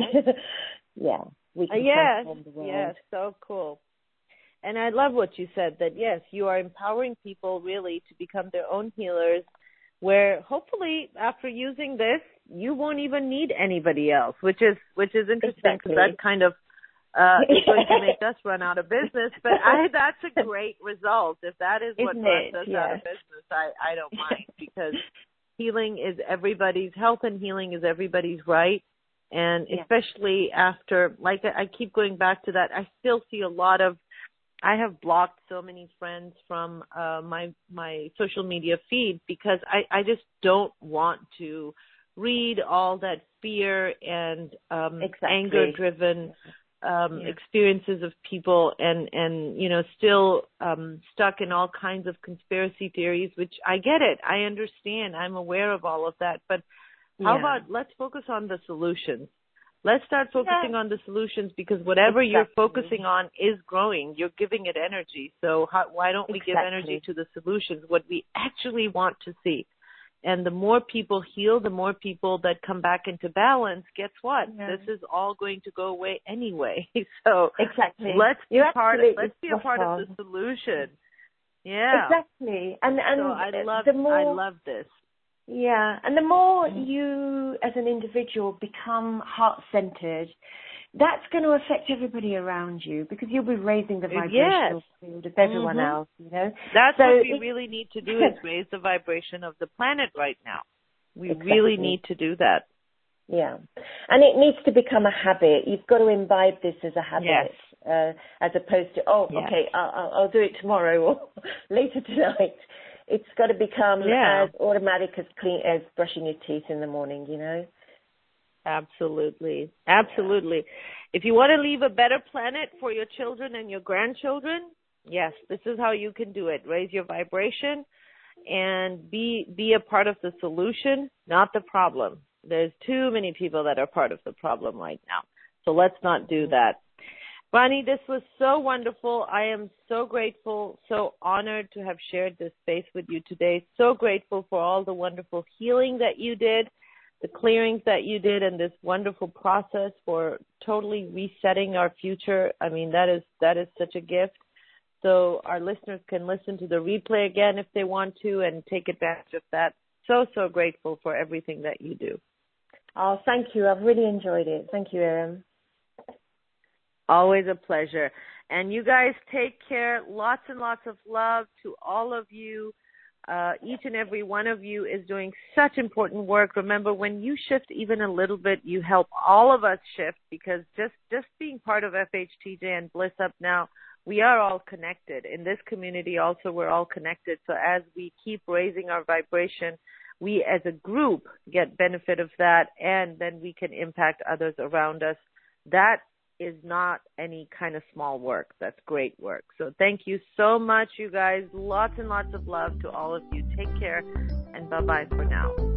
yeah, we can uh, yes, transform the world. Yes, so cool. And I love what you said, that, yes, you are empowering people really to become their own healers, where hopefully after using this, you won't even need anybody else, which is which is interesting because exactly. that kind of uh, is going to make us run out of business. But I, that's a great result. If that is what Isn't runs it? us Yeah. out of business, I, I don't mind because healing is everybody's, health and healing is everybody's right. And yeah. especially after, like I keep going back to that, I still see a lot of, I have blocked so many friends from uh, my my social media feed because I, I just don't want to read all that fear and um, exactly. anger-driven um, yeah. experiences of people and, and you know, still um, stuck in all kinds of conspiracy theories, which I get it. I understand. I'm aware of all of that. But how yeah. about let's focus on the solutions? Let's start focusing yeah. on the solutions because whatever exactly. you're focusing on is growing. You're giving it energy. So how, why don't we exactly. give energy to the solutions, what we actually want to see? And the more people heal, the more people that come back into balance, guess what? Yeah. This is all going to go away anyway. So exactly. let's be You're part of, let's be a part on. of the solution. Yeah. Exactly. And and so I love the more, I love this. Yeah. And the more you as an individual become heart-centered, that's going to affect everybody around you because you'll be raising the vibrational yes. field of everyone mm-hmm. else, you know. That's so what we it, really need to do is raise the vibration of the planet right now. We exactly. really need to do that. Yeah. And it needs to become a habit. You've got to imbibe this as a habit, yes. uh, as opposed to, oh, yes. okay, I'll, I'll do it tomorrow or later tonight. It's got to become yeah. as automatic as clean as brushing your teeth in the morning, you know? Absolutely. Absolutely. If you want to leave a better planet for your children and your grandchildren, yes, this is how you can do it. Raise your vibration and be be a part of the solution, not the problem. There's too many people that are part of the problem right now. So let's not do that. Bonnie, this was so wonderful. I am so grateful, so honored to have shared this space with you today. So grateful for all the wonderful healing that you did, the clearings that you did, and this wonderful process for totally resetting our future. I mean, that is that is such a gift. So our listeners can listen to the replay again if they want to and take advantage of that. So, so grateful for everything that you do. Oh, thank you. I've really enjoyed it. Thank you, Erin. Always a pleasure. And you guys take care. Lots and lots of love to all of you. Uh, each and every one of you is doing such important work. Remember, when you shift even a little bit, you help all of us shift, because just, just being part of F H T J and Bliss Up Now, we are all connected. In this community also, we're all connected. So as we keep raising our vibration, we as a group get benefit of that, and then we can impact others around us. That is not any kind of small work. That's great work. So thank you so much, you guys. Lots and lots of love to all of you. Take care, and bye-bye for now.